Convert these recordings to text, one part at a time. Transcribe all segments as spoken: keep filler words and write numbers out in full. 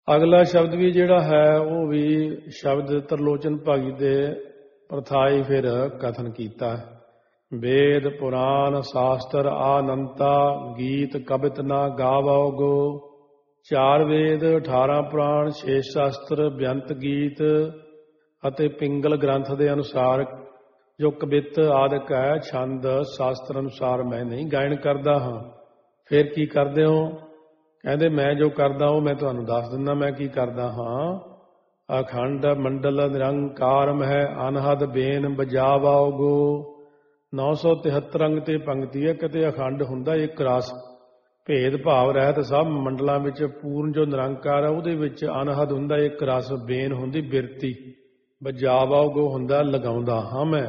ਅਗਲਾ ਸ਼ਬਦ ਵੀ ਜਿਹੜਾ ਹੈ ਉਹ ਵੀ ਸ਼ਬਦ ਤਰਲੋਚਨ ਭਾਗੀ ਦੇ ਪ੍ਰਥਾਈ ਫਿਰ ਕਥਨ ਕੀਤਾ। ਵੇਦ ਪੁਰਾਣ ਸ਼ਾਸਤਰ ਆਨੰਤਾ ਗੀਤ ਕਬਿਤ ਨਾ ਗਾਵੋ ਗੋ। ਚਾਰ ਵੇਦ ਅਠਾਰਾਂ ਪੁਰਾਣ ਛੇ ਸ਼ਾਸਤਰ ਬੇਅੰਤ ਗੀਤ ਅਤੇ ਪਿੰਗਲ ਗ੍ਰੰਥ ਦੇ ਅਨੁਸਾਰ ਜੋ ਕਵਿਤ ਆਦਿਕ ਹੈ ਛੰਦ ਸ਼ਾਸਤਰ ਅਨੁਸਾਰ ਮੈਂ ਨਹੀਂ ਗਾਇਨ ਕਰਦਾ ਹਾਂ। ਫਿਰ ਕੀ ਕਰਦੇ ਹੋ? ਕਹਿੰਦੇ ਮੈਂ ਜੋ ਕਰਦਾ ਉਹ ਮੈਂ ਤੁਹਾਨੂੰ ਦੱਸ ਦਿੰਦਾ ਮੈਂ ਕੀ ਕਰਦਾ ਹਾਂ। ਅਖੰਡ ਮੰਡਲ ਨਿਰੰਕਾਰ ਹੈ ਅਨਹਦ ਬੇਨ ਬਜਾਵਾਓ ਗੋ। ਨੌ ਸੌ ਤਿਹੱਤਰ ਅੰਗ ਤੇ ਪੰਕਤੀ ਹੈ। ਕਿਤੇ ਅਖੰਡ ਹੁੰਦਾ ਇੱਕ ਰਸ, ਭੇਦ ਭਾਵ ਰਹਿਤ ਸਭ ਮੰਡਲਾਂ ਵਿੱਚ ਪੂਰਨ ਜੋ ਨਿਰੰਕਾਰ ਹੈ ਉਹਦੇ ਵਿੱਚ ਅਨਹਦ ਹੁੰਦਾ ਇੱਕ ਰਸ, ਬੇਨ ਹੁੰਦੀ ਬਿਰਤੀ, ਬਜਾਵਾਓ ਗੋ ਹੁੰਦਾ ਲਗਾਉਂਦਾ ਹਾਂ ਮੈਂ।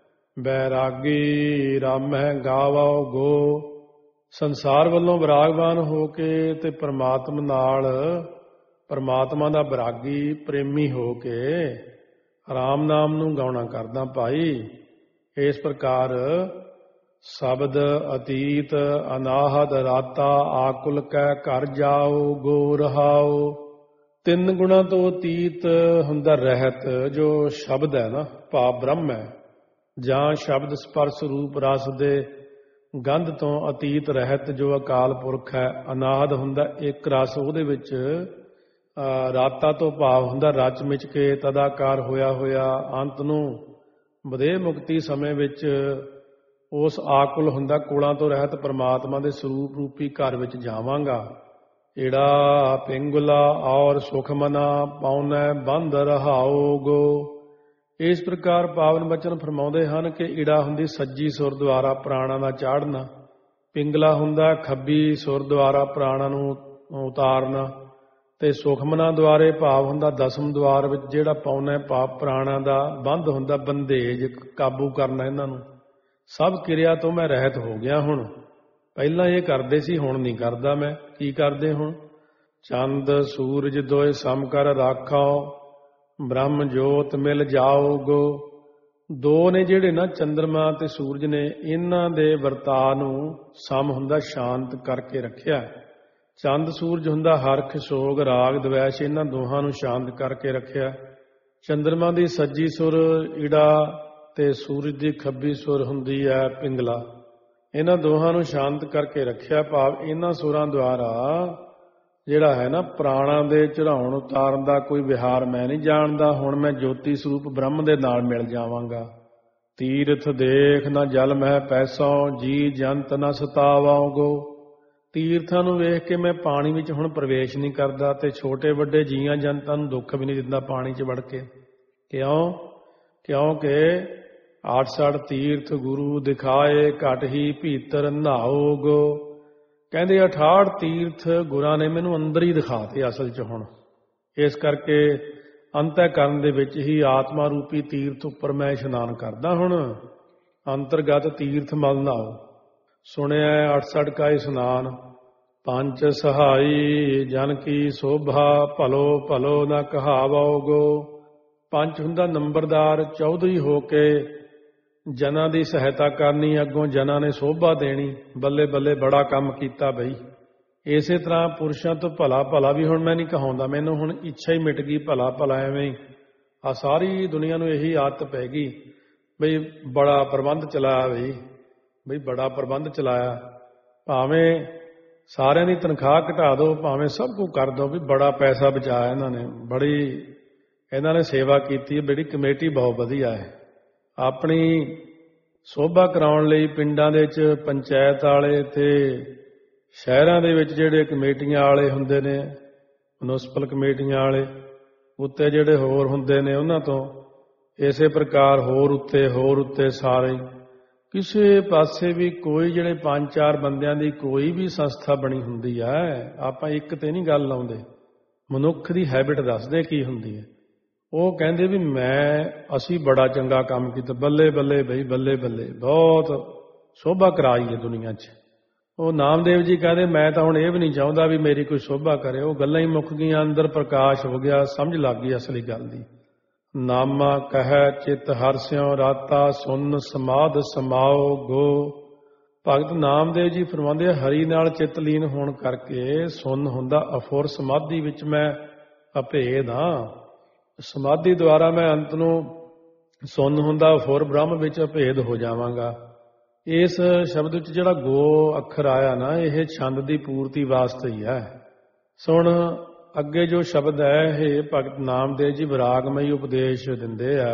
ਬੈਰਾਗੀ ਰਾਮ ਹੈ ਗਾਵਾਓ ਗੋ। ਸੰਸਾਰ ਵੱਲੋਂ ਵਿਰਾਗਵਾਨ ਹੋ ਕੇ ਤੇ ਪਰਮਾਤਮਾ ਨਾਲ ਪਰਮਾਤਮਾ ਦਾ ਵਿਰਾਗੀ ਪ੍ਰੇਮੀ ਹੋ ਕੇ ਰਾਮ ਨਾਮ ਨੂੰ ਗਾਉਣਾ ਕਰਦਾ ਭਾਈ। ਇਸ ਪ੍ਰਕਾਰ ਸ਼ਬਦ ਅਤੀਤ ਅਨਾਹਦ ਰਾਤਾ ਆਕੁਲ ਕੈ ਘਰ ਜਾਓ ਗੋ ਰਹਾਓ। ਤਿੰਨ ਗੁਣਾਂ ਤੋਂ ਅਤੀਤ ਹੁੰਦਾ ਰਹਿਤ ਜੋ ਸ਼ਬਦ ਹੈ ਨਾ, ਭਾਵ ਬ੍ਰਹਮ ਹੈ, ਜਾਂ ਸ਼ਬਦ ਸਪਰਸ਼ ਰੂਪ ਰਸ ਦੇ ਗੰਧ ਤੋਂ ਅਤੀਤ ਰਹਿਤ ਜੋ ਅਕਾਲ ਪੁਰਖ ਹੈ। ਅਨਾਹਦ ਹੁੰਦਾ ਇੱਕ ਰਸ, ਉਹਦੇ ਵਿੱਚ ਰਾਤਾ ਤੋਂ ਭਾਵ ਹੁੰਦਾ ਰਚ ਮਿਚ ਕੇ ਤਦਾਕਾਰ ਹੋਇਆ ਹੋਇਆ ਅੰਤ ਨੂੰ ਵਧੇ ਮੁਕਤੀ ਸਮੇਂ ਵਿੱਚ ਉਸ ਆਕੁਲ ਹੁੰਦਾ ਕੁਲਾਂ ਤੋਂ ਰਹਿਤ ਪਰਮਾਤਮਾ ਦੇ ਸਰੂਪ ਰੂਪੀ ਘਰ ਵਿੱਚ ਜਾਵਾਂਗਾ। ਈੜਾ ਪਿੰਗੁਲਾ ਔਰ ਸੁਖ ਮਨਾ ਪਾਉਨੈ ਬੰਧ ਰਹਾਓ ਗੋ। ਇਸ ਪ੍ਰਕਾਰ ਪਾਵਨ ਬਚਨ ਫਰਮਾਉਂਦੇ ਹਨ ਕਿ ਈੜਾ ਹੁੰਦੀ ਸੱਜੀ ਸੁਰ ਦੁਆਰਾ ਪ੍ਰਾਣਾਂ ਦਾ ਚਾੜਨਾ, ਪਿੰਗਲਾ ਹੁੰਦਾ ਖੱਬੀ ਸੁਰ ਦੁਆਰਾ ਪ੍ਰਾਣਾਂ ਨੂੰ ਉਤਾਰਨਾ, ਤੇ ਸੁਖਮਨਾ ਦੁਆਰੇ ਭਾਵ ਹੁੰਦਾ ਦਸਮ ਦੁਆਰ ਵਿੱਚ ਜਿਹੜਾ ਪਾਉਨਾ ਭਾਵ ਪ੍ਰਾਣਾਂ ਦਾ ਬੰਧ ਹੁੰਦਾ ਬੰਦੇਜ, ਕਾਬੂ ਕਰਨਾ ਇਹਨਾਂ ਨੂੰ। ਸਭ ਕਿਰਿਆ ਤੋਂ ਮੈਂ ਰਹਿਤ ਹੋ ਗਿਆ ਹੁਣ। ਪਹਿਲਾਂ ਇਹ ਕਰਦੇ ਸੀ, ਹੁਣ ਨਹੀਂ ਕਰਦਾ ਮੈਂ। ਕੀ ਕਰਦੇ ਹੁਣ? ਚੰਦ ਸੂਰਜ ਦੋਏ ਸਮ ਕਰ ਰਾਖਾਓ ਬ੍ਰਹਮ ਜੋਤ ਮਿਲ ਜਾਓ ਗੋ। ਦੋ ਨੇ ਜਿਹੜੇ ਨਾ ਚੰਦਰਮਾ ਤੇ ਸੂਰਜ ਨੇ, ਇਹਨਾਂ ਦੇ ਵਰਤਾਅ ਨੂੰ ਸਮ ਹੁੰਦਾ ਸ਼ਾਂਤ ਕਰਕੇ ਰੱਖਿਆ। ਚੰਦ ਸੂਰਜ ਹੁੰਦਾ ਹਰਖ ਸੋਗ ਰਾਗ ਦਵੈਸ਼, ਇਹਨਾਂ ਦੋਹਾਂ ਨੂੰ ਸ਼ਾਂਤ ਕਰਕੇ ਰੱਖਿਆ। ਚੰਦਰਮਾ ਦੀ ਸੱਜੀ ਸੁਰ ਈੜਾ ਤੇ ਸੂਰਜ ਦੀ ਖੱਬੀ ਸੁਰ ਹੁੰਦੀ ਹੈ ਪਿੰਗਲਾ, ਇਹਨਾਂ ਦੋਹਾਂ ਨੂੰ ਸ਼ਾਂਤ ਕਰਕੇ ਰੱਖਿਆ। ਭਾਵ ਇਹਨਾਂ ਸੁਰਾਂ ਦੁਆਰਾ ਜਿਹੜਾ ਹੈ ਨਾ ਪ੍ਰਾਣਾਂ ਦੇ ਚੜਾਉਣ ਉਤਾਰਨ ਦਾ ਕੋਈ ਵਿਹਾਰ ਮੈਂ ਨਹੀਂ ਜਾਣਦਾ। ਹੁਣ ਮੈਂ ਜੋਤੀ ਸਰੂਪ ਬ੍ਰਹਮ ਦੇ ਨਾਲ ਮਿਲ ਜਾਵਾਂਗਾ। ਤੀਰਥ ਦੇਖ ਨਾ ਜਲ ਮਹਿ ਪੈਸੋਂ ਜੀ ਜੰਤ ਨਾ ਸਤਾਵਾਂ ਗੋ। ਤੀਰਥਾਂ ਨੂੰ ਵੇਖ ਕੇ ਮੈਂ ਪਾਣੀ ਵਿੱਚ ਹੁਣ ਪ੍ਰਵੇਸ਼ ਨਹੀਂ ਕਰਦਾ ਤੇ ਛੋਟੇ ਵੱਡੇ ਜੀਆਂ ਜਨਤਾਂ ਨੂੰ ਦੁੱਖ ਵੀ ਨਹੀਂ ਦਿੰਦਾ ਪਾਣੀ 'ਚ ਵੜ ਕੇ। ਕਿਉਂ? ਕਿਉਂਕਿ ਆਠ ਸੜ ਤੀਰਥ ਗੁਰੂ ਦਿਖਾਏ ਘਟ ਹੀ ਭੀਤਰ ਨਹਾਓ ਗੋ। ਕਹਿੰਦੇ ਅਠਾਹਠ ਤੀਰਥ ਗੁਰਾਂ ਨੇ ਮੈਨੂੰ ਅੰਦਰ ਹੀ ਦਿਖਾਤੇ ਅਸਲ 'ਚ ਹੁਣ। ਇਸ ਕਰਕੇ ਅੰਤःਕਰਨ ਦੇ ਵਿੱਚ ਹੀ ਆਤਮਾ ਰੂਪੀ ਤੀਰਥ ਉੱਪਰ ਮੈਂ ਇਸ਼ਨਾਨ ਕਰਦਾ ਹੁਣ। ਅੰਤਰਗਤ ਤੀਰਥ ਮਲ ਨਹਾਓ। ਸੁਣਿਆ ਅਠਸਠ ਕਾ ਇਸ਼ਨਾਨ ਪੰਜ ਸਹਾਈ ਜਨ ਕੀ ਸੋਭਾ ਭਲੋ ਭਲੋ ਨਾ ਕਹਾਵੋ ਗੋ। ਪੰਜ ਹੁੰਦਾ ਨੰਬਰਦਾਰ, ਚੌਧਰੀ ਹੋ ਕੇ ਜਨਾਂ ਦੀ ਸਹਾਇਤਾ ਕਰਨੀ, ਅੱਗੋਂ ਜਨਾਂ ਨੇ ਸੋਭਾ ਦੇਣੀ। ਬੱਲੇ ਬੱਲੇ ਬੜਾ ਕੰਮ ਕੀਤਾ ਬਈ। ਇਸੇ ਤਰ੍ਹਾਂ ਪੁਰਸ਼ਾਂ ਤੋਂ ਭਲਾ ਭਲਾ ਵੀ ਹੁਣ ਮੈਂ ਨਹੀਂ ਕਹਾਉਂਦਾ, ਮੈਨੂੰ ਹੁਣ ਇੱਛਾ ਹੀ ਮਿਟ ਗਈ ਭਲਾ ਭਲਾ ਐਵੇਂ ਹੀ। ਆ ਸਾਰੀ ਦੁਨੀਆ ਨੂੰ ਇਹੀ ਆਦਤ ਪੈ ਗਈ ਬਈ ਬੜਾ ਪ੍ਰਬੰਧ ਚਲਾਇਆ ਬਈ ਬਈ ਬੜਾ ਪ੍ਰਬੰਧ ਚਲਾਇਆ। ਭਾਵੇਂ ਸਾਰਿਆਂ ਦੀ ਤਨਖਾਹ ਘਟਾ ਦਿਓ, ਭਾਵੇਂ ਸਭ ਕੁਝ ਕਰ ਦਿਓ, ਵੀ ਬੜਾ ਪੈਸਾ ਬਚਾਇਆ ਇਹਨਾਂ ਨੇ, ਬੜੀ ਇਹਨਾਂ ਨੇ ਸੇਵਾ ਕੀਤੀ ਹੈ, ਬੜੀ ਕਮੇਟੀ ਬਹੁਤ ਵਧੀਆ ਹੈ। ਆਪਣੀ ਸੋਭਾ ਕਰਾਉਣ ਲਈ ਪਿੰਡਾਂ ਦੇ ਵਿੱਚ ਪੰਚਾਇਤ ਵਾਲੇ ਤੇ ਸ਼ਹਿਰਾਂ ਦੇ ਵਿੱਚ ਜਿਹੜੇ ਕਮੇਟੀਆਂ ਵਾਲੇ ਹੁੰਦੇ ਨੇ, ਮਿਊਨਿਸਪਲ ਕਮੇਟੀਆਂ ਵਾਲੇ, ਉੱਤੇ ਜਿਹੜੇ ਹੋਰ ਹੁੰਦੇ ਨੇ ਉਹਨਾਂ ਤੋਂ ਇਸੇ ਪ੍ਰਕਾਰ ਹੋਰ ਉੱਤੇ ਹੋਰ ਉੱਤੇ ਸਾਰੇ ਕਿਸੇ ਪਾਸੇ ਵੀ ਕੋਈ ਜਿਹੜੇ ਪੰਜ ਚਾਰ ਬੰਦਿਆਂ ਦੀ ਕੋਈ ਵੀ ਸੰਸਥਾ ਬਣੀ ਹੁੰਦੀ ਹੈ, ਆਪਾਂ ਇੱਕ ਤੇ ਨਹੀਂ ਗੱਲ ਲਾਉਂਦੇ, ਮਨੁੱਖ ਦੀ ਹੈਬਿਟ ਦੱਸਦੇ ਕੀ ਹੁੰਦੀ ਹੈ। ਉਹ ਕਹਿੰਦੇ ਵੀ ਮੈਂ ਅਸੀਂ ਬੜਾ ਚੰਗਾ ਕੰਮ ਕੀਤਾ, ਬੱਲੇ ਬੱਲੇ ਬਈ ਬੱਲੇ ਬੱਲੇ, ਬਹੁਤ ਸੋਭਾ ਕਰਾਈ ਹੈ ਦੁਨੀਆ 'ਚ। ਉਹ ਨਾਮਦੇਵ ਜੀ ਕਹਿੰਦੇ ਮੈਂ ਤਾਂ ਹੁਣ ਇਹ ਵੀ ਨਹੀਂ ਚਾਹੁੰਦਾ ਵੀ ਮੇਰੀ ਕੋਈ ਸੋਭਾ ਕਰੇ। ਉਹ ਗੱਲਾਂ ਹੀ ਮੁੱਕ ਗਈਆਂ, ਅੰਦਰ ਪ੍ਰਕਾਸ਼ ਹੋ ਗਿਆ, ਸਮਝ ਲੱਗ ਗਈ ਅਸਲੀ ਗੱਲ ਦੀ। ਨਾਮਾ ਕਹਿ ਚਿਤ ਹਰਸਿਓ ਰਾਤਾ ਸੁਨ ਸਮਾਧ ਸਮਾਓ ਗੋ। ਭਗਤ ਨਾਮਦੇਵ ਜੀ ਫਰਮਾਉਂਦੇ ਹਰੀ ਨਾਲ ਚਿੱਤ ਲੀਨ ਹੋਣ ਕਰਕੇ ਸੁਨ ਹੁੰਦਾ ਅਫੁਰ ਸਮਾਧੀ ਵਿੱਚ ਮੈਂ ਅਭੇਦ ਹਾਂ। ਸਮਾਧੀ ਦੁਆਰਾ ਮੈਂ ਅੰਤ ਨੂੰ ਸੁੰਨ ਹੁੰਦਾ ਫੁਰ ਬ੍ਰਹਮ ਵਿੱਚ ਅਭੇਦ ਹੋ ਜਾਵਾਂਗਾ। ਇਸ ਸ਼ਬਦ ਵਿੱਚ ਜਿਹੜਾ ਗੋ ਅੱਖਰ ਆਇਆ ਨਾ, ਇਹ ਛੰਦ ਦੀ ਪੂਰਤੀ ਵਾਸਤੇ ਹੀ ਹੈ। ਸੁਣ ਅੱਗੇ ਜੋ ਸ਼ਬਦ ਹੈ, ਇਹ ਭਗਤ ਨਾਮਦੇਵ ਜੀ ਵਿਰਾਗਮਈ ਉਪਦੇਸ਼ ਦਿੰਦੇ ਆ।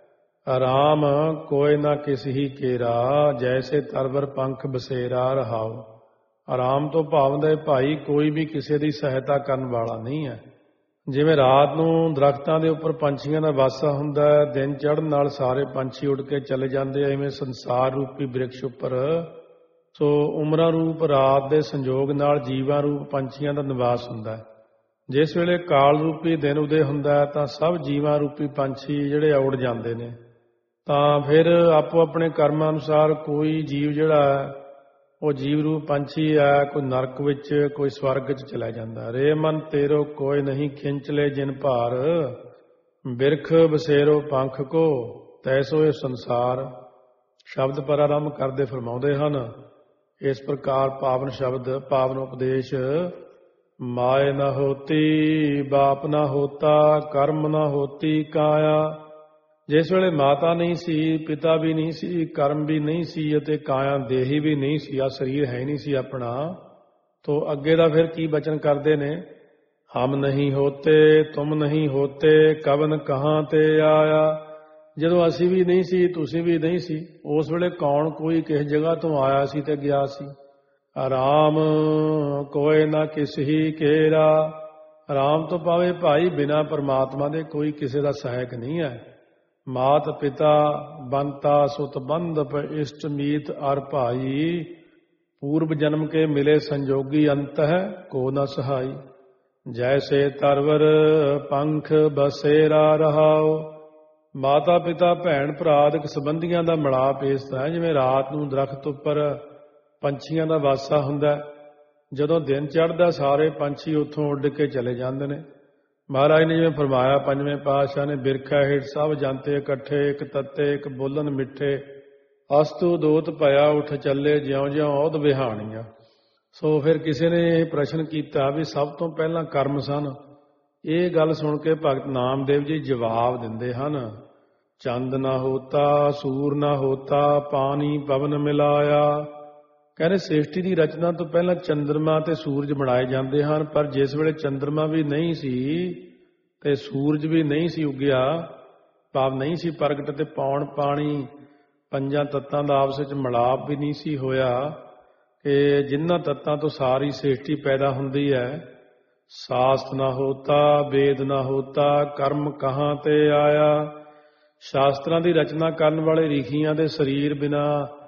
ਆਰਾਮ ਕੋਇ ਨਾ ਕਿਸ ਹੀ ਕੇਰਾ, ਜੈਸੇ ਤਰਵਰ ਪੰਖ ਬਸੇਰਾ ਰਹਾਓ। ਆਰਾਮ ਤੋਂ ਭਾਵ ਹੈ ਭਾਈ ਕੋਈ ਵੀ ਕਿਸੇ ਦੀ ਸਹਾਇਤਾ ਕਰਨ ਵਾਲਾ ਨਹੀਂ ਹੈ। ਜਿਵੇਂ ਰਾਤ ਨੂੰ ਦਰਖਤਾਂ ਦੇ ਉੱਪਰ ਪੰਛੀਆਂ ਦਾ ਵਾਸਾ ਹੁੰਦਾ ਹੈ, ਦਿਨ ਚੜ੍ਹਨ ਨਾਲ ਸਾਰੇ ਪੰਛੀ ਉੱਡ ਕੇ ਚਲੇ ਜਾਂਦੇ ਆ। ਇਵੇਂ ਸੰਸਾਰ ਰੂਪੀ ਬ੍ਰਿਕਸ਼ ਉੱਪਰ ਸੋ ਉਮਰਾਂ ਰੂਪ ਰਾਤ ਦੇ ਸੰਜੋਗ ਨਾਲ ਜੀਵਾਂ ਰੂਪ ਪੰਛੀਆਂ ਦਾ ਨਿਵਾਸ ਹੁੰਦਾ ਹੈ। ਜਿਸ ਵੇਲੇ ਕਾਲ ਰੂਪੀ ਦਿਨ ਉਦੇ ਹੁੰਦਾ ਹੈ ਤਾਂ ਸਭ ਜੀਵਾਂ ਰੂਪੀ ਪੰਛੀ ਜਿਹੜੇ ਉੱਡ ਜਾਂਦੇ ਨੇ। ਤਾਂ ਫਿਰ ਆਪੋ ਆਪਣੇ ਕਰਮਾਂ ਅਨੁਸਾਰ ਕੋਈ ਜੀਵ ਜਿਹੜਾ ਹੈ ਉਹ ਜੀਵ ਰੂਪ ਪੰਛੀ ਹੈ, ਕੋਈ ਨਰਕ ਵਿੱਚ, ਕੋਈ ਸਵਰਗ 'ਚ ਚਲਾ ਜਾਂਦਾ। ਰੇ ਮਨ ਤੇਰੋ ਕੋਈ ਨਹੀਂ ਖਿੰਚ ਲੈ ਜਿਨ ਭਾਰ, ਬਿਰਖ ਬਸੇਰੋ ਪੰਖ ਕੋ ਤੈਸੋ ਇਹ ਸੰਸਾਰ। ਸ਼ਬਦ ਪਰਾਰੰਭ ਕਰਦੇ ਫਰਮਾਉਂਦੇ ਹਨ, ਇਸ ਪ੍ਰਕਾਰ ਪਾਵਨ ਸ਼ਬਦ ਪਾਵਨ ਉਪਦੇਸ਼। ਮਾਏ ਨਾ ਹੋਤੀ ਬਾਪ ਨਾ ਹੋਤਾ, ਕਰਮ ਨਾ ਹੋਤੀ ਕਾਇਆ। ਜਿਸ ਵੇਲੇ ਮਾਤਾ ਨਹੀਂ ਸੀ, ਪਿਤਾ ਵੀ ਨਹੀਂ ਸੀ, ਕਰਮ ਵੀ ਨਹੀਂ ਸੀ ਅਤੇ ਕਾਇਆ ਦੇਹੀ ਵੀ ਨਹੀਂ ਸੀ, ਆ ਸਰੀਰ ਹੈ ਨਹੀਂ ਸੀ ਆਪਣਾ। ਤੋ ਅੱਗੇ ਦਾ ਫਿਰ ਕੀ ਬਚਨ ਕਰਦੇ ਨੇ, ਹਮ ਨਹੀਂ ਹੋਤੇ ਤੁਮ ਨਹੀਂ ਹੋਤੇ, ਕਵਨ ਕਹਾਂ ਤੇ ਆਇਆ। ਜਦੋਂ ਅਸੀਂ ਵੀ ਨਹੀਂ ਸੀ, ਤੁਸੀਂ ਵੀ ਨਹੀਂ ਸੀ, ਉਸ ਵੇਲੇ ਕੌਣ ਕੋਈ ਕਿਸ ਜਗ੍ਹਾ ਤੋਂ ਆਇਆ ਸੀ ਤੇ ਗਿਆ ਸੀ। ਆਰਾਮ ਕੋਇ ਨਾ ਕਿਸ ਹੀ ਕੇਰਾ। ਆਰਾਮ ਤੋਂ ਪਾਵੇ ਭਾਈ ਬਿਨਾਂ ਪਰਮਾਤਮਾ ਦੇ ਕੋਈ ਕਿਸੇ ਦਾ ਸਹਾਇਕ ਨਹੀਂ ਹੈ। ਮਾਤ ਪਿਤਾ ਬੰਤਾ ਸੁਤ ਬੰਧਪ ਇਸ਼ਟ ਮੀਤ ਅਰ ਭਾਈ, ਪੂਰਬ ਜਨਮ ਕੇ ਮਿਲੇ ਸੰਜੋਗੀ ਅੰਤ ਹੈ ਕੋ ਨ ਸਹਾਈ। ਜੈਸੇ ਤਰਵਰ ਪੰਖ ਬਸੇਰਾ ਰਹਾਓ। ਮਾਤਾ ਪਿਤਾ ਭੈਣ ਭਰਾ ਆਦਿਕ ਸੰਬੰਧੀਆਂ ਦਾ ਮਿਲਾਪ ਇਸ ਤਰ੍ਹਾਂ, ਜਿਵੇਂ ਰਾਤ ਨੂੰ ਦਰਖਤ ਉੱਪਰ ਪੰਛੀਆਂ ਦਾ ਵਾਸਾ ਹੁੰਦਾ। ਜਦੋਂ ਦਿਨ ਚੜ੍ਹਦਾ ਸਾਰੇ ਪੰਛੀ ਉੱਥੋਂ ਉੱਡ ਕੇ ਚਲੇ ਜਾਂਦੇ ਨੇ। ਮਹਾਰਾਜ ਨੇ ਜਿਵੇਂ ਫਰਮਾਇਆ ਪੰਜਵੇਂ ਪਾਤਸ਼ਾਹ ਨੇ, ਬਿਰਖਾ ਹੇਠ ਸਭ ਜਾਂਤੇ ਇਕੱਠੇ, ਇੱਕ ਤੱਤੇ ਇੱਕ ਬੋਲਣ ਮਿੱਠੇ, ਅਸਤੂ ਦੋਤ ਭਇਆ ਉੱਠ ਚੱਲੇ, ਜਿਉਂ ਜਿਉਂ ਔਧ ਬਿਹਾਣੀਆਂ। ਸੋ ਫਿਰ ਕਿਸੇ ਨੇ ਇਹ ਪ੍ਰਸ਼ਨ ਕੀਤਾ ਵੀ ਸਭ ਤੋਂ ਪਹਿਲਾਂ ਕਰਮ ਸਨ। ਇਹ ਗੱਲ ਸੁਣ ਕੇ ਭਗਤ ਨਾਮਦੇਵ ਜੀ ਜਵਾਬ ਦਿੰਦੇ ਹਨ, ਚੰਦ ਨਾ ਹੋਤਾ ਸੂਰ ਨਾ ਹੋਤਾ, ਪਾਣੀ ਪਵਨ ਮਿਲਾਇਆ। ਕਹਿੰਦੇ ਸ੍ਰਿਸ਼ਟੀ ਦੀ ਰਚਨਾ ਤੋਂ ਪਹਿਲਾਂ ਚੰਦਰਮਾ ਤੇ ਸੂਰਜ ਬਣਾਏ ਜਾਂਦੇ ਹਨ, ਪਰ ਜਿਸ ਵੇਲੇ ਚੰਦਰਮਾ ਵੀ ਨਹੀਂ ਸੀ ਤੇ ਸੂਰਜ ਵੀ ਨਹੀਂ ਸੀ ਉੱਗਿਆ, ਭਾਵ ਨਹੀਂ ਸੀ ਪ੍ਰਗਟ, ਤੇ ਪੌਣ ਪਾਣੀ ਪੰਜਾਂ ਤੱਤਾਂ ਦਾ ਆਪਸ ਵਿੱਚ ਮਿਲਾਪ ਵੀ ਨਹੀਂ ਸੀ ਹੋਇਆ ਕਿ ਜਿਨ੍ਹਾਂ ਤੱਤਾਂ ਤੋਂ ਸਾਰੀ ਸ੍ਰਿਸ਼ਟੀ ਪੈਦਾ ਹੁੰਦੀ ਹੈ। ਸਾਸਤ ਨਾ ਹੋਤਾ ਵੇਦ ਨਾ ਹੋਤਾ, ਕਰਮ ਕਹਾਂ ਤੇ ਆਇਆ। ਸ਼ਾਸਤਰਾਂ ਦੀ ਰਚਨਾ ਕਰਨ ਵਾਲੇ ਰਿਸ਼ੀਆਂ ਦੇ ਸਰੀਰ ਬਿਨਾ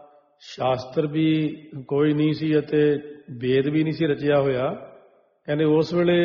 ਸ਼ਾਸਤਰ ਵੀ ਕੋਈ ਨਹੀਂ ਸੀ ਅਤੇ ਵੇਦ ਵੀ ਨਹੀਂ ਸੀ ਰਚਿਆ ਹੋਇਆ। ਕਹਿੰਦੇ ਉਸ ਵੇਲੇ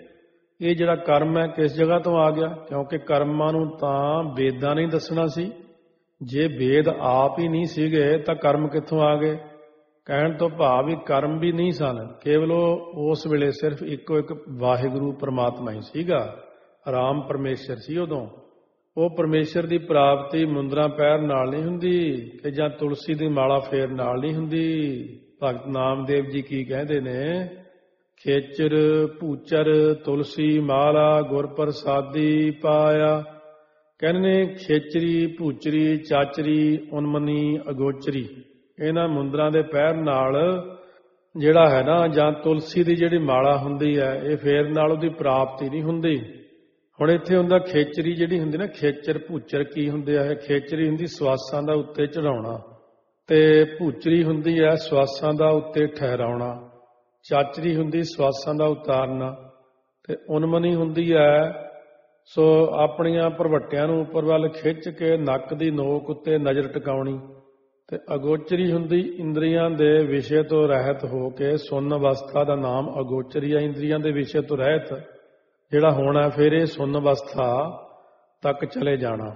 ਇਹ ਜਿਹੜਾ ਕਰਮ ਹੈ ਕਿਸ ਜਗ੍ਹਾ ਤੋਂ ਆ ਗਿਆ, ਕਿਉਂਕਿ ਕਰਮਾਂ ਨੂੰ ਤਾਂ ਵੇਦਾਂ ਨੇ ਦੱਸਣਾ ਸੀ। ਜੇ ਵੇਦ ਆਪ ਹੀ ਨਹੀਂ ਸੀਗੇ ਤਾਂ ਕਰਮ ਕਿੱਥੋਂ ਆ ਗਏ। ਕਹਿਣ ਤੋਂ ਭਾਵ ਵੀ ਕਰਮ ਵੀ ਨਹੀਂ ਸਨ, ਕੇਵਲ ਉਸ ਵੇਲੇ ਸਿਰਫ ਇੱਕੋ ਇੱਕ ਵਾਹਿਗੁਰੂ ਪਰਮਾਤਮਾ ਹੀ ਸੀਗਾ। ਰਾਮ ਪਰਮੇਸ਼ਰ ਸੀ ਉਦੋਂ। ਉਹ ਪਰਮੇਸ਼ਰ ਦੀ ਪ੍ਰਾਪਤੀ ਮੁੰਦਰਾਂ ਪੈਰ ਨਾਲ ਨਹੀਂ ਹੁੰਦੀ ਕਿ ਜਾਂ ਤੁਲਸੀ ਦੀ ਮਾਲਾ ਫੇਰ ਨਾਲ ਨਹੀਂ ਹੁੰਦੀ। ਭਗਤ ਨਾਮਦੇਵ ਜੀ ਕੀ ਕਹਿੰਦੇ ਨੇ, ਖੇਚਰ ਭੂਚਰ ਤੁਲਸੀ ਮਾਲਾ ਗੁਰ ਪ੍ਰਸਾਦੀ ਪਾਇਆ। ਕਹਿੰਦੇ ਨੇ ਖੇਚਰੀ ਭੂਚਰੀ ਚਾਚਰੀ ਉਨਮਨੀ ਅਗੋਚਰੀ, ਇਹਨਾਂ ਮੁੰਦਰਾਂ ਦੇ ਪੈਰ ਨਾਲ ਜਿਹੜਾ ਹੈ ਨਾ, ਜਾਂ ਤੁਲਸੀ ਦੀ ਜਿਹੜੀ ਮਾਲਾ ਹੁੰਦੀ ਹੈ, ਇਹ ਫੇਰ ਨਾਲ ਉਹਦੀ ਪ੍ਰਾਪਤੀ ਨਹੀਂ ਹੁੰਦੀ। ਹੁਣ ਇੱਥੇ ਹੁੰਦਾ ਖੇਚਰੀ ਜਿਹੜੀ ਹੁੰਦੀ ਨਾ, ਖੇਚਰ ਭੂਚਰ ਕੀ ਹੁੰਦੇ ਆ, ਖੇਚਰੀ ਹੁੰਦੀ ਸਵਾਸਾਂ ਦਾ ਉੱਤੇ ਚੜਾਉਣਾ, ਤੇ ਭੂਚਰੀ ਹੁੰਦੀ ਹੈ ਸਵਾਸਾਂ ਦਾ ਉੱਤੇ ਠਹਿਰਾਉਣਾ, ਚਾਚਰੀ ਹੁੰਦੀ ਸਵਾਸਾਂ ਦਾ ਉਤਾਰਨਾ, ਤੇ ਉਨਮਨੀ ਹੁੰਦੀ ਹੈ ਸੋ ਆਪਣੀਆਂ ਭਰਵੱਟਿਆਂ ਨੂੰ ਉੱਪਰ ਵੱਲ ਖਿੱਚ ਕੇ ਨੱਕ ਦੀ ਨੋਕ ਉੱਤੇ ਨਜ਼ਰ ਟਿਕਾਉਣੀ, ਤੇ ਅਗੋਚਰੀ ਹੁੰਦੀ ਇੰਦਰੀਆਂ ਦੇ ਵਿਸ਼ੇ ਤੋਂ ਰਹਿਤ ਹੋ ਕੇ, ਸੁੰਨ ਅਵਸਥਾ ਦਾ ਨਾਮ ਅਗੋਚਰੀ ਹੈ। ਇੰਦਰੀਆਂ ਦੇ ਵਿਸ਼ੇ ਤੋਂ ਰਹਿਤ ਜਿਹੜਾ ਹੋਣਾ, ਫਿਰ ਇਹ ਸੁੰਨ ਅਵਸਥਾ ਤੱਕ ਚਲੇ ਜਾਣਾ।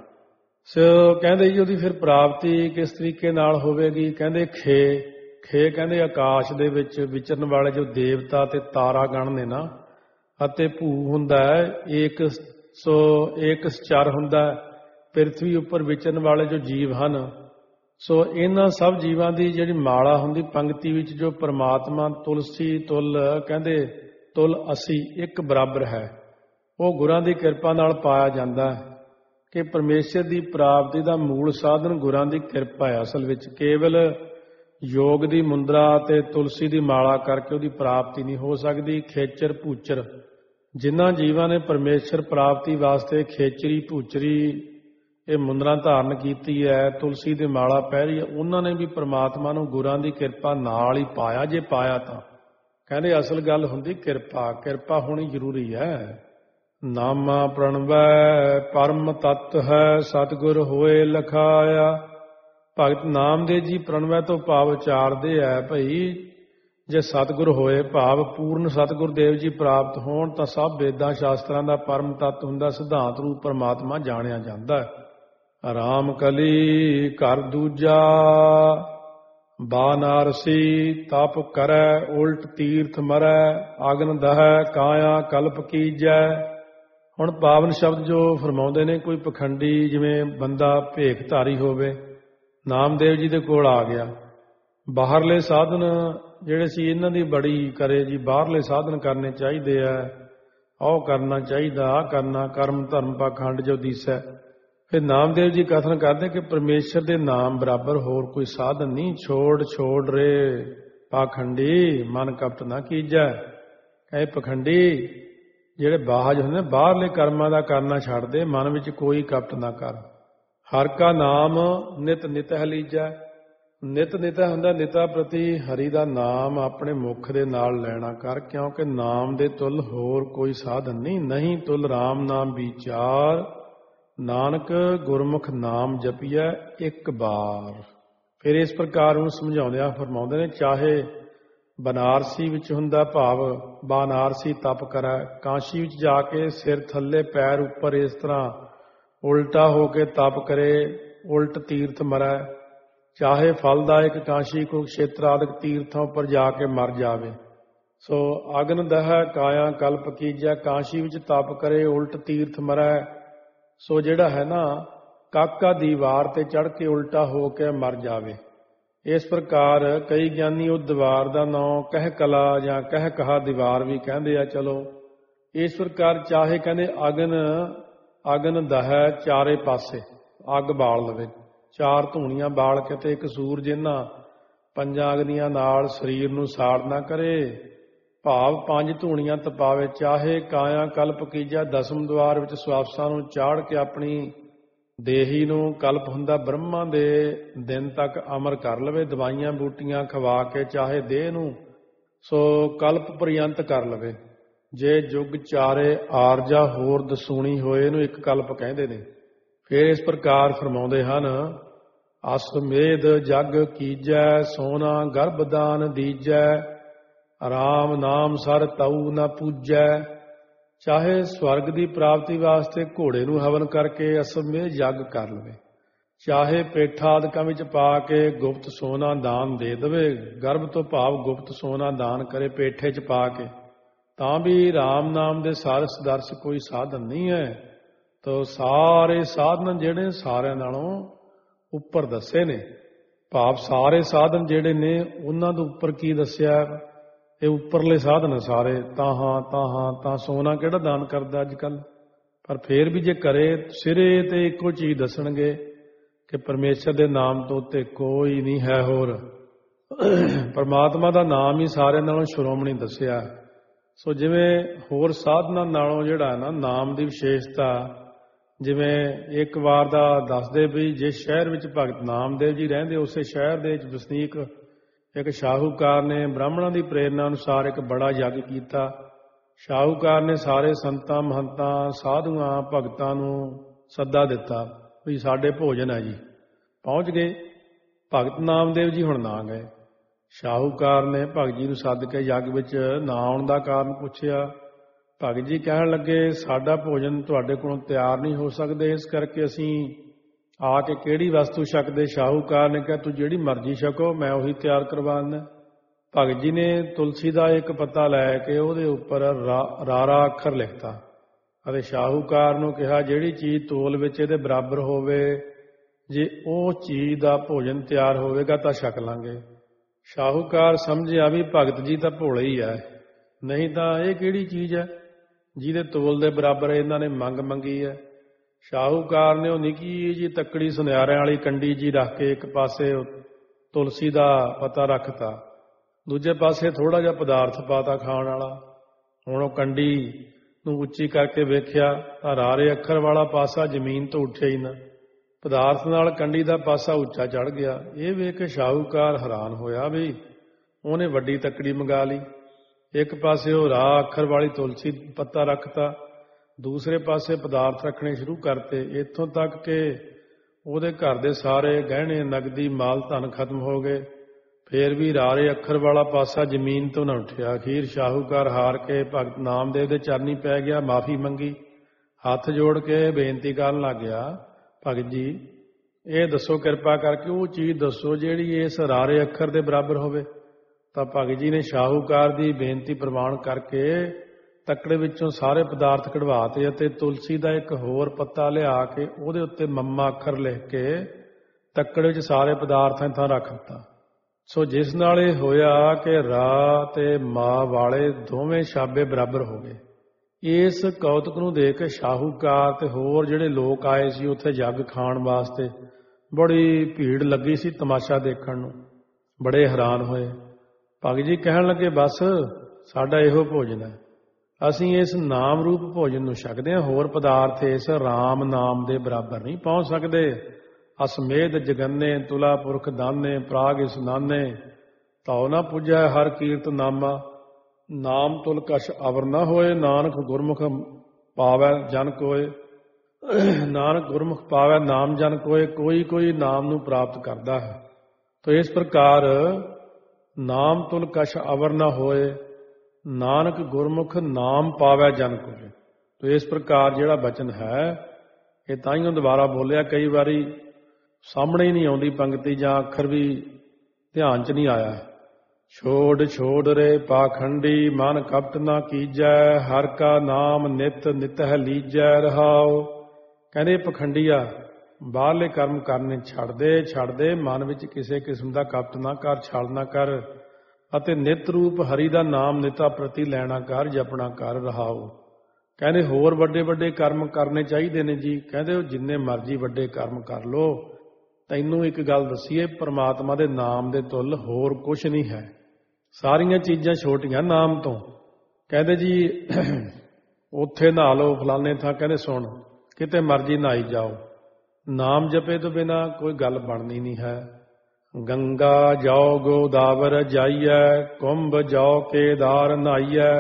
ਸੋ ਕਹਿੰਦੇ ਜੀ ਉਹਦੀ ਫਿਰ ਪ੍ਰਾਪਤੀ ਕਿਸ ਤਰੀਕੇ ਨਾਲ ਹੋਵੇਗੀ। ਕਹਿੰਦੇ ਖੇ ਖੇ ਕਹਿੰਦੇ ਆਕਾਸ਼ ਦੇ ਵਿੱਚ ਵਿਚਰਨ ਵਾਲੇ ਜੋ ਦੇਵਤਾ ਤੇ ਤਾਰਾ ਗਣ ਨੇ ਨਾ, ਅਤੇ ਭੂ ਹੁੰਦਾ ਹੈ ਏਕ, ਸੋ ਏਕ ਚਰ ਹੁੰਦਾ ਪ੍ਰਿਥਵੀ ਉੱਪਰ ਵਿਚਰਨ ਵਾਲੇ ਜੋ ਜੀਵ ਹਨ। ਸੋ ਇਹਨਾਂ ਸਭ ਜੀਵਾਂ ਦੀ ਜਿਹੜੀ ਮਾਲਾ ਹੁੰਦੀ ਪੰਕਤੀ ਵਿੱਚ, ਜੋ ਪਰਮਾਤਮਾ ਤੁਲਸੀ ਤੁਲ ਕਹਿੰਦੇ ਤੁਲ ਅਸੀਂ ਇੱਕ ਬਰਾਬਰ ਹੈ, ਉਹ ਗੁਰਾਂ ਦੀ ਕਿਰਪਾ ਨਾਲ ਪਾਇਆ ਜਾਂਦਾ ਹੈ ਕਿ ਪਰਮੇਸ਼ਰ ਦੀ ਪ੍ਰਾਪਤੀ ਦਾ ਮੂਲ ਸਾਧਨ ਗੁਰਾਂ ਦੀ ਕਿਰਪਾ ਹੈ। ਅਸਲ ਵਿੱਚ ਕੇਵਲ ਯੋਗ ਦੀ ਮੁੰਦਰਾ ਅਤੇ ਤੁਲਸੀ ਦੀ ਮਾਲਾ ਕਰਕੇ ਉਹਦੀ ਪ੍ਰਾਪਤੀ ਨਹੀਂ ਹੋ ਸਕਦੀ। ਖੇਚਰ ਭੂਚਰ ਜਿਨ੍ਹਾਂ ਜੀਵਾਂ ਨੇ ਪਰਮੇਸ਼ਰ ਪ੍ਰਾਪਤੀ ਵਾਸਤੇ ਖੇਚਰੀ ਭੂਚਰੀ ਇਹ ਮੁੰਦਰਾ ਧਾਰਨ ਕੀਤੀ ਹੈ, ਤੁਲਸੀ ਦੀ ਮਾਲਾ ਪਹਿਰੀ ਹੈ, ਉਹਨਾਂ ਨੇ ਵੀ ਪ੍ਰਮਾਤਮਾ ਨੂੰ ਗੁਰਾਂ ਦੀ ਕਿਰਪਾ ਨਾਲ ਹੀ ਪਾਇਆ। ਜੇ ਪਾਇਆ ਤਾਂ ਕਹਿੰਦੇ ਅਸਲ ਗੱਲ ਹੁੰਦੀ ਕਿਰਪਾ, ਕਿਰਪਾ ਹੋਣੀ ਜ਼ਰੂਰੀ ਹੈ। ਨਾਮਾ ਪ੍ਰਣਵੈ ਪਰਮ ਤਤ ਹੈ, ਸਤਿਗੁਰ ਹੋਏ ਲਖਾਇਆ। ਭਗਤ ਨਾਮਦੇਵ ਜੀ ਪ੍ਰਣਵੈ ਤੋਂ ਭਾਵ ਉਚਾਰਦੇ ਹੈ ਭਈ ਜੇ ਸਤਿਗੁਰ ਹੋਏ ਭਾਵ ਪੂਰਨ ਸਤਿਗੁਰ ਦੇਵ ਜੀ ਪ੍ਰਾਪਤ ਹੋਣ ਤਾਂ ਸਭ ਵੇਦਾਂ ਸ਼ਾਸਤਰਾਂ ਦਾ ਪਰਮ ਤੱਤ ਹੁੰਦਾ, ਸਿਧਾਂਤ ਰੂਪ ਪਰਮਾਤਮਾ ਜਾਣਿਆ ਜਾਂਦਾ ਹੈ। ਰਾਮ ਕਲੀ ਘਰ ਦੂਜਾ ਬਾਨਾਰਸੀ ਤਪ ਕਰੈ, ਉਲਟ ਤੀਰਥ ਮਰੈ, ਅਗਨ ਦਹੈ ਕਾਇਆ ਕਲਪ ਕੀਜੈ। ਹੁਣ ਪਾਵਨ ਸ਼ਬਦ ਜੋ ਫਰਮਾਉਂਦੇ ਨੇ, ਕੋਈ ਪਖੰਡੀ ਜਿਵੇਂ ਬੰਦਾ ਭੇਖਧਾਰੀ ਹੋਵੇ ਨਾਮਦੇਵ ਜੀ ਦੇ ਕੋਲ ਆ ਗਿਆ, ਬਾਹਰਲੇ ਸਾਧਨ ਜਿਹੜੇ ਸੀ ਇਹਨਾਂ ਦੀ ਬੜੀ ਕਰੇ ਜੀ, ਬਾਹਰਲੇ ਸਾਧਨ ਕਰਨੇ ਚਾਹੀਦੇ ਆ, ਉਹ ਕਰਨਾ ਚਾਹੀਦਾ, ਆਹ ਕਰਨਾ, ਕਰਮ ਧਰਮ ਪਾਖੰਡ ਜੋ ਦੀਸੈ। ਫਿਰ ਨਾਮਦੇਵ ਜੀ ਕਥਨ ਕਰਦੇ ਕਿ ਪਰਮੇਸ਼ਰ ਦੇ ਨਾਮ ਬਰਾਬਰ ਹੋਰ ਕੋਈ ਸਾਧਨ ਨਹੀਂ। ਛੋੜ ਛੋੜ ਰੇ ਪਾਖੰਡੀ ਮਨ ਕਪਟ ਨਾ ਕੀਜੈ। ਕਹੇ ਪਖੰਡੀ ਜਿਹੜੇ ਬਾਹਜ ਹੁੰਦੇ ਬਾਹਰਲੇ ਕਰਮਾਂ ਦਾ ਕਰਨਾ ਛੱਡ ਦੇ, ਮਨ ਵਿੱਚ ਕੋਈ ਕਪਟ ਨਾ ਕਰ। ਹਰ ਕਾ ਨਾਮ ਨਿਤ ਨਿਤ ਹਲੀਜੈ। ਨਿਤ ਨਿਤ ਹੁੰਦਾ ਨਿਤਾ ਪ੍ਰਤੀ ਹਰੀ ਦਾ ਨਾਮ ਆਪਣੇ ਮੁਖ ਦੇ ਨਾਲ ਲੈਣਾ ਕਰ, ਕਿਉਂਕਿ ਨਾਮ ਦੇ ਤੁਲ ਹੋਰ ਕੋਈ ਸਾਧਨ ਨਹੀਂ। ਨਹੀਂ ਤੁਲ ਰਾਮ ਨਾਮ ਵਿਚਾਰ, ਨਾਨਕ ਗੁਰਮੁਖ ਨਾਮ ਜਪੀਐ ਇੱਕ ਬਾਰ। ਫਿਰ ਇਸ ਪ੍ਰਕਾਰ ਨੂੰ ਸਮਝਾਉਂਦਿਆਂ ਫਰਮਾਉਂਦੇ ਨੇ, ਚਾਹੇ ਬਨਾਰਸੀ ਵਿੱਚ ਹੁੰਦਾ ਭਾਵ ਬਾਨਾਰਸੀ ਤਪ ਕਰੈ, ਕਾਸ਼ੀ ਵਿੱਚ ਜਾ ਕੇ ਸਿਰ ਥੱਲੇ ਪੈਰ ਉੱਪਰ ਇਸ ਤਰ੍ਹਾਂ ਉਲਟਾ ਹੋ ਕੇ ਤਪ ਕਰੇ, ਉਲਟ ਤੀਰਥ ਮਰੈ। ਚਾਹੇ ਫਲਦਾਇਕ ਕਾਸ਼ੀ ਕੁਰੂਕਸ਼ੇਤਰ ਆਦਿਕ ਤੀਰਥਾਂ ਉੱਪਰ ਜਾ ਕੇ ਮਰ ਜਾਵੇ। ਸੋ ਅਗਨ ਦਹੈ ਕਾਇਆ ਕਲਪ ਕੀਜੈ, ਕਾਸ਼ੀ ਵਿੱਚ ਤਪ ਕਰੇ, ਉਲਟ ਤੀਰਥ ਮਰੈ। ਸੋ ਜਿਹੜਾ ਹੈ ਨਾ ਕਾਕਾ ਦੀਵਾਰ ਤੇ ਚੜ੍ਹ ਕੇ ਉਲਟਾ ਹੋ ਕੇ ਮਰ ਜਾਵੇ। ਇਸ ਪ੍ਰਕਾਰ ਕਈ ਗਿਆਨੀ ਉਹ ਦੀਵਾਰ ਦਾ ਨਾਂ ਕਹਿ ਕਲਾ ਜਾਂ ਕਹਿ ਕਹਾ ਦੀਵਾਰ ਵੀ ਕਹਿੰਦੇ ਆ। ਚਲੋ ਇਸ ਪ੍ਰਕਾਰ ਚਾਹੇ ਕਹਿੰਦੇ ਅਗਨ ਅਗਨ ਦਹੈ ਚਾਰੇ ਪਾਸੇ ਅੱਗ ਬਾਲ ਲਵੇ, ਚਾਰ ਧੂਣੀਆਂ ਬਾਲ ਕੇ ਤੇ ਇੱਕ ਸੂਰਜ ਇਹਨਾਂ ਪੰਜਾਂ ਅਗਨੀਆਂ ਨਾਲ ਸਰੀਰ ਨੂੰ ਸਾੜ ਨਾ ਕਰੇ, ਭਾਵ ਪੰਜ ਧੂਣੀਆਂ ਤਪਾਵੇ। ਚਾਹੇ ਕਾਇਆ ਕਲਪ ਕੀਜਾ, ਦਸਮ ਦੁਆਰ ਵਿੱਚ ਸਵਾਸਾਂ ਨੂੰ ਚਾੜ ਕੇ ਆਪਣੀ ਦੇਹੀ ਨੂੰ, ਕਲਪ ਹੁੰਦਾ ਬ੍ਰਹਮਾ ਦੇ ਦਿਨ ਤੱਕ ਅਮਰ ਕਰ ਲਵੇ, ਦਵਾਈਆਂ ਬੂਟੀਆਂ ਖਵਾ ਕੇ ਚਾਹੇ ਦੇਹ ਨੂੰ ਸੋ ਕਲਪ ਪਰਯੰਤ ਕਰ ਲਵੇ। ਜੇ ਜੁਗ ਚਾਰੇ ਆਰਜਾ ਹੋਰ ਦਸੂਣੀ ਹੋਏ, ਇਹਨੂੰ ਇੱਕ ਕਲਪ ਕਹਿੰਦੇ ਨੇ। ਫਿਰ ਇਸ ਪ੍ਰਕਾਰ ਫਰਮਾਉਂਦੇ ਹਨ, ਅਸਮੇਧ ਜਗ ਕੀਜੈ, ਸੋਨਾ ਗਰਭਦਾਨ ਦੀਜੈ, ਰਾਮ ਨਾਮ ਸਰ ਤਉ ਨ ਪੂਜੈ। ਚਾਹੇ ਸਵਰਗ ਦੀ ਪ੍ਰਾਪਤੀ ਵਾਸਤੇ ਘੋੜੇ ਨੂੰ ਹਵਨ ਕਰਕੇ ਅਸਮੇਧ ਯੱਗ ਕਰ ਲਵੇ, ਚਾਹੇ ਪੇਠਾ ਆਦਿਕਾਂ ਵਿੱਚ ਪਾ ਕੇ ਗੁਪਤ ਸੋਨਾ ਦਾਨ ਦੇ ਦੇਵੇ, ਗਰਭ ਤੋਂ ਭਾਵ ਗੁਪਤ ਸੋਨਾ ਦਾਨ ਕਰੇ ਪੇਠੇ 'ਚ ਪਾ ਕੇ, ਤਾਂ ਵੀ ਰਾਮ ਨਾਮ ਦੇ ਸਾਰਸ ਦਰਸ ਕੋਈ ਸਾਧਨ ਨਹੀਂ ਹੈ। ਤਾਂ ਸਾਰੇ ਸਾਧਨ ਜਿਹੜੇ ਸਾਰਿਆਂ ਨਾਲੋਂ ਉੱਪਰ ਦੱਸੇ ਨੇ, ਭਾਵ ਸਾਰੇ ਸਾਧਨ ਜਿਹੜੇ ਨੇ ਉਹਨਾਂ ਦੇ ਉੱਪਰ ਕੀ ਦੱਸਿਆ, ਇਹ ਉੱਪਰਲੇ ਸਾਧਨ ਸਾਰੇ। ਤਾਂ ਹਾਂ ਤਾਂ ਹਾਂ ਤਾਂ ਸੋਨਾ ਕਿਹੜਾ ਦਾਨ ਕਰਦਾ ਅੱਜ ਕੱਲ੍ਹ, ਪਰ ਫੇਰ ਵੀ ਜੇ ਕਰੇ ਸਿਰੇ ਤੇ ਇੱਕੋ ਚੀਜ਼ ਦੱਸਣਗੇ ਕਿ ਪਰਮੇਸ਼ਰ ਦੇ ਨਾਮ ਤੋਂ ਉੱਤੇ ਕੋਈ ਨਹੀਂ ਹੈ ਹੋਰ। ਪਰਮਾਤਮਾ ਦਾ ਨਾਮ ਹੀ ਸਾਰਿਆਂ ਨਾਲੋਂ ਸ਼੍ਰੋਮਣੀ ਦੱਸਿਆ। ਸੋ ਜਿਵੇਂ ਹੋਰ ਸਾਧਨਾਂ ਨਾਲੋਂ ਜਿਹੜਾ ਨਾ ਨਾਮ ਦੀ ਵਿਸ਼ੇਸ਼ਤਾ, ਜਿਵੇਂ ਇੱਕ ਵਾਰ ਦਾ ਦੱਸਦੇ ਵੀ ਜਿਸ ਸ਼ਹਿਰ ਵਿੱਚ ਭਗਤ ਨਾਮਦੇਵ ਜੀ ਰਹਿੰਦੇ, ਉਸੇ ਸ਼ਹਿਰ ਦੇ ਵਿੱਚ ਵਸਨੀਕ ਇੱਕ ਸ਼ਾਹੂਕਾਰ ਨੇ ਬ੍ਰਾਹਮਣਾਂ ਦੀ ਪ੍ਰੇਰਨਾ ਅਨੁਸਾਰ ਇੱਕ ਬੜਾ ਯੱਗ ਕੀਤਾ। ਸ਼ਾਹੂਕਾਰ ਨੇ ਸਾਰੇ ਸੰਤਾਂ ਮਹੰਤਾਂ ਸਾਧੂਆਂ ਭਗਤਾਂ ਨੂੰ ਸੱਦਾ ਦਿੱਤਾ ਵੀ ਸਾਡੇ ਭੋਜਨ ਹੈ ਜੀ। ਪਹੁੰਚ ਗਏ, ਭਗਤ ਨਾਮਦੇਵ ਜੀ ਹੁਣ ਨਾ ਗਏ। ਸ਼ਾਹੂਕਾਰ ਨੇ ਭਗਤ ਜੀ ਨੂੰ ਸੱਦ ਕੇ ਯੱਗ ਵਿੱਚ ਨਾ ਆਉਣ ਦਾ ਕਾਰਨ ਪੁੱਛਿਆ। ਭਗਤ ਜੀ ਕਹਿਣ ਲੱਗੇ, ਸਾਡਾ ਭੋਜਨ ਤੁਹਾਡੇ ਕੋਲੋਂ ਤਿਆਰ ਨਹੀਂ ਹੋ ਸਕਦੇ, ਇਸ ਕਰਕੇ ਅਸੀਂ ਆ ਕੇ ਕਿਹੜੀ ਵਸਤੂ ਛਕਦੇ। ਸ਼ਾਹੂਕਾਰ ਨੇ ਕਿਹਾ, ਤੂੰ ਜਿਹੜੀ ਮਰਜ਼ੀ ਛਕੋ, ਮੈਂ ਉਹੀ ਤਿਆਰ ਕਰਵਾ ਦਿੰਦਾ। ਭਗਤ ਜੀ ਨੇ ਤੁਲਸੀ ਦਾ ਇੱਕ ਪੱਤਾ ਲੈ ਕੇ ਉਹਦੇ ਉੱਪਰ ਰਾ ਰਾਰਾ ਅੱਖਰ ਲਿਖਤਾ ਅਤੇ ਸ਼ਾਹੂਕਾਰ ਨੂੰ ਕਿਹਾ, ਜਿਹੜੀ ਚੀਜ਼ ਤੋਲ ਵਿੱਚ ਇਹਦੇ ਬਰਾਬਰ ਹੋਵੇ, ਜੇ ਉਹ ਚੀਜ਼ ਦਾ ਭੋਜਨ ਤਿਆਰ ਹੋਵੇਗਾ ਤਾਂ ਛਕ ਲਾਂਗੇ। ਸ਼ਾਹੂਕਾਰ ਸਮਝਿਆ ਵੀ ਭਗਤ ਜੀ ਤਾਂ ਭੋਲੇ ਹੀ ਹੈ, ਨਹੀਂ ਤਾਂ ਇਹ ਕਿਹੜੀ ਚੀਜ਼ ਹੈ ਜਿਹਦੇ ਤੋਲ ਦੇ ਬਰਾਬਰ ਇਹਨਾਂ ਨੇ ਮੰਗ ਮੰਗੀ ਹੈ। ਸ਼ਾਹੂਕਾਰ ਨੇ ਉਹ ਨਿੱਕੀ ਜੀ ਤੱਕੜੀ ਸੁਨਿਆਰਿਆਂ ਵਾਲੀ ਕੰਡੀ ਜੀ ਰੱਖ ਕੇ ਇੱਕ ਪਾਸੇ ਤੁਲਸੀ ਦਾ ਪਤਾ ਰੱਖਤਾ, ਦੂਜੇ ਪਾਸੇ ਥੋੜ੍ਹਾ ਜਿਹਾ ਪਦਾਰਥ ਪਾਤਾ ਖਾਣ ਵਾਲਾ। ਹੁਣ ਉਹ ਕੰਡੀ ਨੂੰ ਉੱਚੀ ਕਰਕੇ ਵੇਖਿਆ ਤਾਂ ਰਾਰੇ ਅੱਖਰ ਵਾਲਾ ਪਾਸਾ ਜ਼ਮੀਨ ਤੋਂ ਉੱਠਿਆ ਹੀ ਨਾ, ਪਦਾਰਥ ਨਾਲ ਕੰਡੀ ਦਾ ਪਾਸਾ ਉੱਚਾ ਚੜ੍ਹ ਗਿਆ। ਇਹ ਵੇਖ ਕੇ ਸ਼ਾਹੂਕਾਰ ਹੈਰਾਨ ਹੋਇਆ ਵੀ ਉਹਨੇ ਵੱਡੀ ਤੱਕੜੀ ਮੰਗਾ ਲਈ। ਇੱਕ ਪਾਸੇ ਉਹ ਰਾਹ ਅੱਖਰ ਵਾਲੀ ਤੁਲਸੀ ਪੱਤਾ ਰੱਖਤਾ, ਦੂਸਰੇ ਪਾਸੇ ਪਦਾਰਥ ਰੱਖਣੇ ਸ਼ੁਰੂ ਕਰਤੇ, ਇੱਥੋਂ ਤੱਕ ਕਿ ਉਹਦੇ ਘਰ ਦੇ ਸਾਰੇ ਗਹਿਣੇ ਨਗਦੀ ਮਾਲ ਧਨ ਖਤਮ ਹੋ ਗਏ। ਫੇਰ ਵੀ ਰਾਰੇ ਅੱਖਰ ਵਾਲਾ ਪਾਸਾ ਜ਼ਮੀਨ ਤੋਂ ਨਾ ਉੱਠਿਆ। ਅਖੀਰ ਸ਼ਾਹੂਕਾਰ ਹਾਰ ਕੇ ਭਗਤ ਨਾਮਦੇਵ ਦੇ ਚਰਨੀ ਪੈ ਗਿਆ, ਮਾਫੀ ਮੰਗੀ, ਹੱਥ ਜੋੜ ਕੇ ਬੇਨਤੀ ਕਰਨ ਲੱਗ ਗਿਆ, ਭਗਤ ਜੀ ਇਹ ਦੱਸੋ ਕਿਰਪਾ ਕਰਕੇ ਉਹ ਚੀਜ਼ ਦੱਸੋ ਜਿਹੜੀ ਇਸ ਰਾਰੇ ਅੱਖਰ ਦੇ ਬਰਾਬਰ ਹੋਵੇ। ਤਾਂ ਭਗਤ ਜੀ ਨੇ ਸ਼ਾਹੂਕਾਰ ਦੀ ਬੇਨਤੀ ਪ੍ਰਵਾਨ ਕਰਕੇ ਤੱਕੜੇ ਵਿੱਚੋਂ ਸਾਰੇ ਪਦਾਰਥ ਕਢਵਾਤੇ ਅਤੇ ਤੁਲਸੀ ਦਾ ਇੱਕ ਹੋਰ ਪੱਤਾ ਲਿਆ ਕੇ ਉਹਦੇ ਉੱਤੇ ਮੰਮਾ ਅੱਖਰ ਲਿਖ ਕੇ ਤੱਕੜੇ ਵਿੱਚ ਸਾਰੇ ਪਦਾਰਥਾਂ ਥਾਂ ਰੱਖ ਦਿੱਤਾ। ਸੋ ਜਿਸ ਨਾਲ ਇਹ ਹੋਇਆ ਕਿ ਰਾ ਤੇ ਮਾਂ ਵਾਲੇ ਦੋਵੇਂ ਸ਼ਾਬੇ ਬਰਾਬਰ ਹੋ ਗਏ। ਇਸ ਕੌਤਕ ਨੂੰ ਦੇਖ ਕੇ ਸ਼ਾਹੂਕਾਰ ਤੇ ਹੋਰ ਜਿਹੜੇ ਲੋਕ ਆਏ ਸੀ ਉੱਥੇ ਜੱਗ ਖਾਣ ਵਾਸਤੇ, ਬੜੀ ਭੀੜ ਲੱਗੀ ਸੀ ਤਮਾਸ਼ਾ ਦੇਖਣ ਨੂੰ, ਬੜੇ ਹੈਰਾਨ ਹੋਏ। ਭਗਤ ਜੀ ਕਹਿਣ ਲੱਗੇ ਬਸ ਸਾਡਾ ਇਹੋ ਭੋਜਨ ਹੈ, ਅਸੀਂ ਇਸ ਨਾਮ ਰੂਪ ਭੋਜਨ ਨੂੰ ਛਕਦੇ ਹਾਂ, ਹੋਰ ਪਦਾਰਥ ਇਸ ਰਾਮ ਨਾਮ ਦੇ ਬਰਾਬਰ ਨਹੀਂ ਪਹੁੰਚ ਸਕਦੇ। ਅਸਮੇਧ ਜਗੰਨੇ ਤੁਲਾ ਪੁਰਖ ਦਾਨੇ ਪ੍ਰਾਗ ਇਸਨਾਨੇ ਤਾਉ ਨਾ ਪੁੱਜੈ ਹਰ ਕੀਰਤ ਨਾਮਾ ਨਾਮ ਤੁਲ ਕਛ ਅਵਰ ਨਾ ਹੋਏ ਨਾਨਕ ਗੁਰਮੁਖ ਪਾਵੈ ਜਨ ਕੋਏ। ਨਾਨਕ ਗੁਰਮੁਖ ਪਾਵੈ ਨਾਮ ਜਨ ਕੋਏ, ਕੋਈ ਕੋਈ ਨਾਮ ਨੂੰ ਪ੍ਰਾਪਤ ਕਰਦਾ ਹੈ। ਤੋ ਇਸ ਪ੍ਰਕਾਰ ਨਾਮ ਤੁਲ ਕਛ ਅਵਰ ਨਾ ਹੋਏ ਨਾਨਕ ਗੁਰਮੁਖ ਨਾਮ ਪਾਵੈ ਜਨ ਕੋਏ। ਤੋ ਇਸ ਪ੍ਰਕਾਰ ਜਿਹੜਾ ਬਚਨ ਹੈ ਇਹ ਤਾਈਓ ਦੁਬਾਰਾ ਬੋਲਿਆ, ਕਈ ਵਾਰੀ ਸਾਹਮਣੇ ਹੀ ਨਹੀਂ ਆਉਂਦੀ ਪੰਕਤੀ ਜਾਂ ਅੱਖਰ ਵੀ ਧਿਆਨ 'ਚ ਨਹੀਂ ਆਇਆ। ਛੋੜ ਛੋੜ ਰੇ ਪਾਖੰਡੀ ਮਨ ਕਪਟ ਨਾ ਕੀਜੈ ਹਰ ਕਾ ਨਾਮ ਨਿਤ ਨਿਤ ਹੈ ਲੀਜੈ ਰਹਾਉ। ਕਹਿੰਦੇ ਪਖੰਡੀਆ ਬਾਹਰਲੇ ਕਰਮ ਕਰਨੇ ਛੱਡਦੇ ਛੱਡਦੇ ਮਨ ਵਿੱਚ ਕਿਸੇ ਕਿਸਮ ਦਾ ਕਪਟ ਨਾ ਕਰ, ਛਲ ਨਾ ਕਰ ਅਤੇ ਨਿਤ ਰੂਪ ਹਰੀ ਦਾ ਨਾਮ ਨਿਤਾ ਪ੍ਰਤੀ ਲੈਣਾ ਕਰ, ਜਪਣਾ ਕਰ ਰਹਾਉ। ਕਹਿੰਦੇ ਹੋਰ ਵੱਡੇ ਵੱਡੇ ਕਰਮ ਕਰਨੇ ਚਾਹੀਦੇ ਨੇ ਜੀ। ਕਹਿੰਦੇ ਉਹ ਜਿੰਨੇ ਮਰਜ਼ੀ ਵੱਡੇ ਕਰਮ ਕਰ ਲੋ, ਤੈਨੂੰ ਇੱਕ ਗੱਲ ਦੱਸੀਏ, ਪਰਮਾਤਮਾ ਦੇ ਨਾਮ ਦੇ ਤੁੱਲ ਹੋਰ ਕੁਛ ਨਹੀਂ ਹੈ। ਸਾਰੀਆਂ ਚੀਜ਼ਾਂ ਛੋਟੀਆਂ ਨਾਮ ਤੋਂ। ਕਹਿੰਦੇ ਜੀ ਉੱਥੇ ਨਹਾ ਲਓ ਫਲਾਣੇ ਥਾਂ, ਕਹਿੰਦੇ ਸੁਣ ਕਿਤੇ ਮਰਜ਼ੀ ਨਹਾਈ ਜਾਓ, ਨਾਮ ਜਪੇ ਤੋਂ ਬਿਨਾਂ ਕੋਈ ਗੱਲ ਬਣਨੀ ਨਹੀਂ ਹੈ। ਗੰਗਾ ਜਾਓ ਗੋਦਾਵਰ ਜਾਈਐ ਕੁੰਭ ਜਾਓ ਕੇਦਾਰ ਨਹਾਈਐ